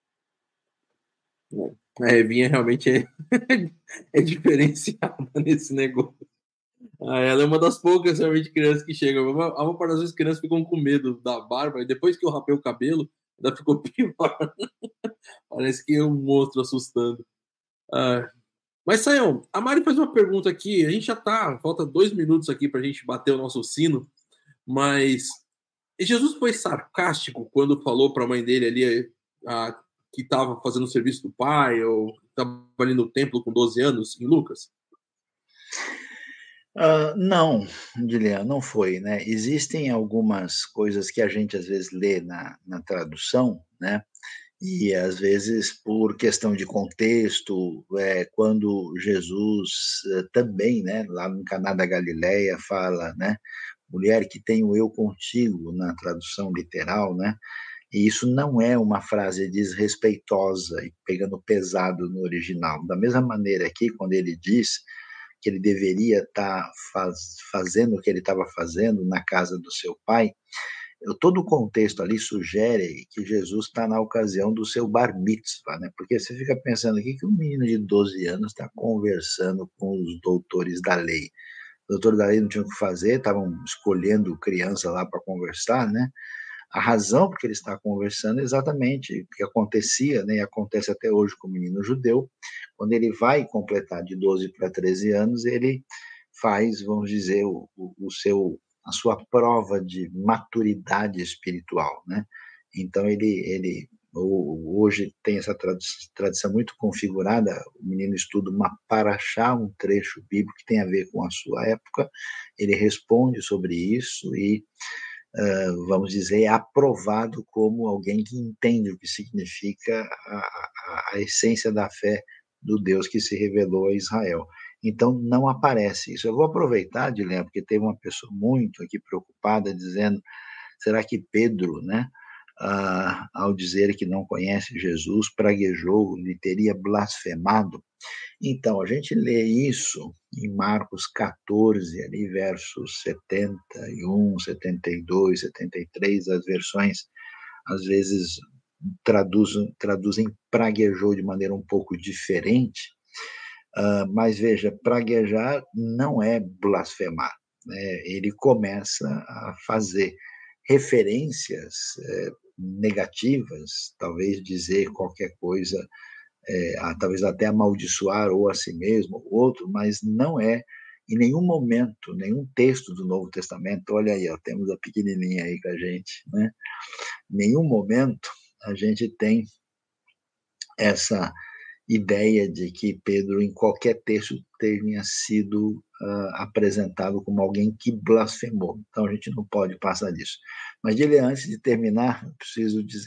A Evinha realmente é, é diferenciada nesse negócio. Ah, ela é uma das poucas realmente crianças que chegam. A maior parte das vezes as crianças ficam com medo da barba, e depois que eu rapei o cabelo, ainda ficou pior. Parece que é um monstro assustando. Ah, mas, Sayão, a Mari faz uma pergunta aqui. A gente já tá, falta dois minutos aqui pra gente bater o nosso sino, mas Jesus foi sarcástico quando falou para a mãe dele ali ah, que estava fazendo o serviço do pai, ou estava ali no templo com doze anos, em Lucas? Uh, não, Guilherme, não foi, né? Existem algumas coisas que a gente às vezes lê na, na tradução, né? E às vezes por questão de contexto, é, quando Jesus é, também, né, lá no Caná da Galileia fala, né, mulher que tenho eu contigo, na tradução literal, né? E isso não é uma frase desrespeitosa e pegando pesado no original. Da mesma maneira que quando ele diz que ele deveria estar faz, fazendo o que ele estava fazendo na casa do seu pai, eu, todo o contexto ali sugere que Jesus está na ocasião do seu bar mitzvah, né? Porque você fica pensando aqui que um menino de doze anos está conversando com os doutores da lei. Os doutores da lei não tinham o que fazer, estavam escolhendo criança lá para conversar, né? A razão por que ele está conversando é exatamente o que acontecia, né, e acontece até hoje com o menino judeu, quando ele vai completar de doze para treze anos, ele faz, vamos dizer, o, o, o seu, a sua prova de maturidade espiritual, né? Então, ele, ele hoje tem essa tradição muito configurada, o menino estuda uma paraxá, um trecho bíblico que tem a ver com a sua época, ele responde sobre isso e Uh, vamos dizer, é aprovado como alguém que entende o que significa a, a, a essência da fé do Deus que se revelou a Israel. Então, não aparece isso. Eu vou aproveitar, Dilema, porque teve uma pessoa muito aqui preocupada, dizendo, será que Pedro, né, uh, ao dizer que não conhece Jesus, praguejou, lhe teria blasfemado? Então, a gente lê isso em Marcos quatorze, ali, versos setenta e um, setenta e dois, setenta e três, as versões, às vezes, traduzem, traduzem praguejou de maneira um pouco diferente, uh, mas veja, praguejar não é blasfemar, né? Ele começa a fazer referências é, negativas, talvez dizer qualquer coisa, É, a, talvez até amaldiçoar ou a si mesmo, ou outro, mas não é em nenhum momento, nenhum texto do Novo Testamento, olha aí, ó, temos a pequenininha aí com a gente, né? Em nenhum momento a gente tem essa ideia de que Pedro, em qualquer texto, tenha sido uh, apresentado como alguém que blasfemou. Então, a gente não pode passar disso. Mas, Dile, antes de terminar, eu preciso dizer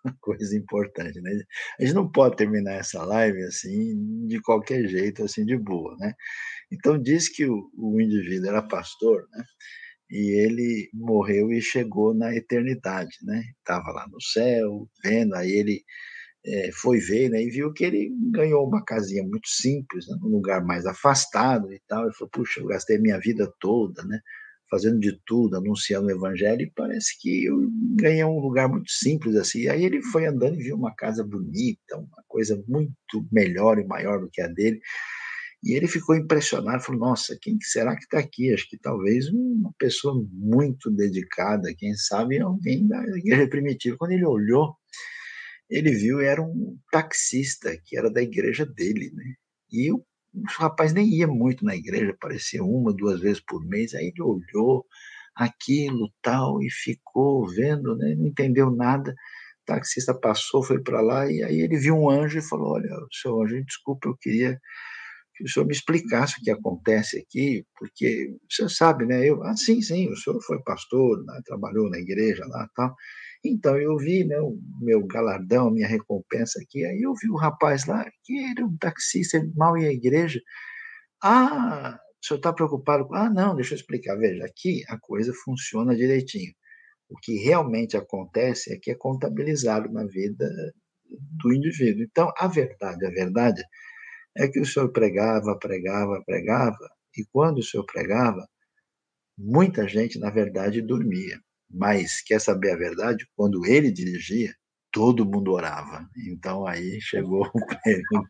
coisa importante, né? A gente não pode terminar essa live assim, de qualquer jeito, assim, de boa, né? Então, diz que o, o indivíduo era pastor, né? E ele morreu e chegou na eternidade, né? Estava lá no céu, vendo, aí ele é, foi ver, né? E viu que ele ganhou uma casinha muito simples, né, num lugar mais afastado e tal. Ele falou, puxa, eu gastei a minha vida toda, né? Fazendo de tudo, anunciando o evangelho, e parece que eu ganhei um lugar muito simples assim. Aí ele foi andando e viu uma casa bonita, uma coisa muito melhor e maior do que a dele. E ele ficou impressionado, falou, nossa, quem será que está aqui? Acho que talvez uma pessoa muito dedicada, quem sabe alguém da igreja primitiva. Quando ele olhou, ele viu, era um taxista, que era da igreja dele, né? E o, o rapaz nem ia muito na igreja, aparecia uma, duas vezes por mês, aí ele olhou aquilo, tal, e ficou vendo, né? Não entendeu nada. O taxista passou, foi para lá, e aí ele viu um anjo e falou, olha, seu anjo, desculpa, eu queria que o senhor me explicasse o que acontece aqui, porque você sabe, né? Eu, ah, sim, sim, o senhor foi pastor, né, trabalhou na igreja lá, tal. Então eu vi, né, o meu galardão, minha recompensa aqui. Aí eu vi o rapaz lá, que era um taxista, ele mal ia à igreja. Ah, o senhor está preocupado? Ah, não, deixa eu explicar. Veja, aqui a coisa funciona direitinho. O que realmente acontece é que é contabilizado na vida do indivíduo. Então, a verdade, a verdade é que o senhor pregava, pregava, pregava, e quando o senhor pregava, muita gente, na verdade, dormia. Mas, quer saber a verdade? Quando ele dirigia, todo mundo orava. Então, aí chegou o prêmio.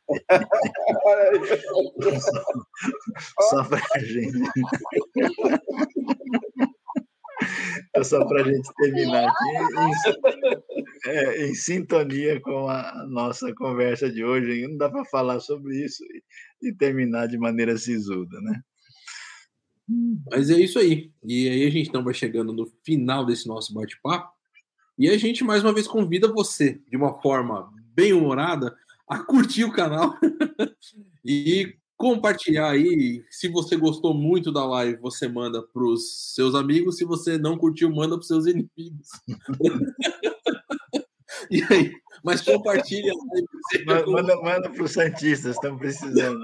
Só para a gente. Só para a gente terminar aqui, em, é, em sintonia com a nossa conversa de hoje. Não dá para falar sobre isso e, e terminar de maneira sisuda, né? Mas é isso aí. E aí a gente então vai chegando no final desse nosso bate-papo. E a gente mais uma vez convida você, de uma forma bem humorada, a curtir o canal e compartilhar aí. Se você gostou muito da live, você manda para os seus amigos. Se você não curtiu, manda para os seus inimigos. E aí? Mas compartilha. Manda, manda, manda para os santistas, estão precisando.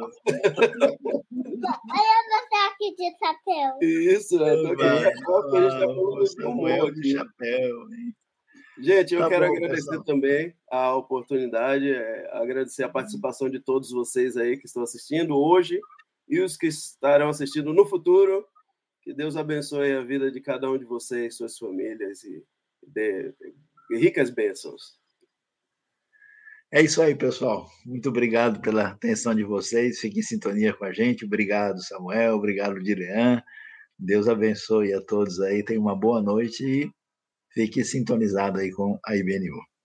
Olha você aqui de chapéu. Isso, é. Tô aqui de chapéu, porque a gente está falando de humor de chapéu, hein? Gente, eu Tá quero bom, agradecer pessoal. também a oportunidade, é, agradecer a participação de todos vocês aí que estão assistindo hoje e os que estarão assistindo no futuro. Que Deus abençoe a vida de cada um de vocês, suas famílias e dê ricas bênçãos. É isso aí, pessoal. Muito obrigado pela atenção de vocês. Fiquem em sintonia com a gente. Obrigado, Samuel. Obrigado, Dilean. Deus abençoe a todos aí. Tenham uma boa noite e fique sintonizado aí com a I B N U.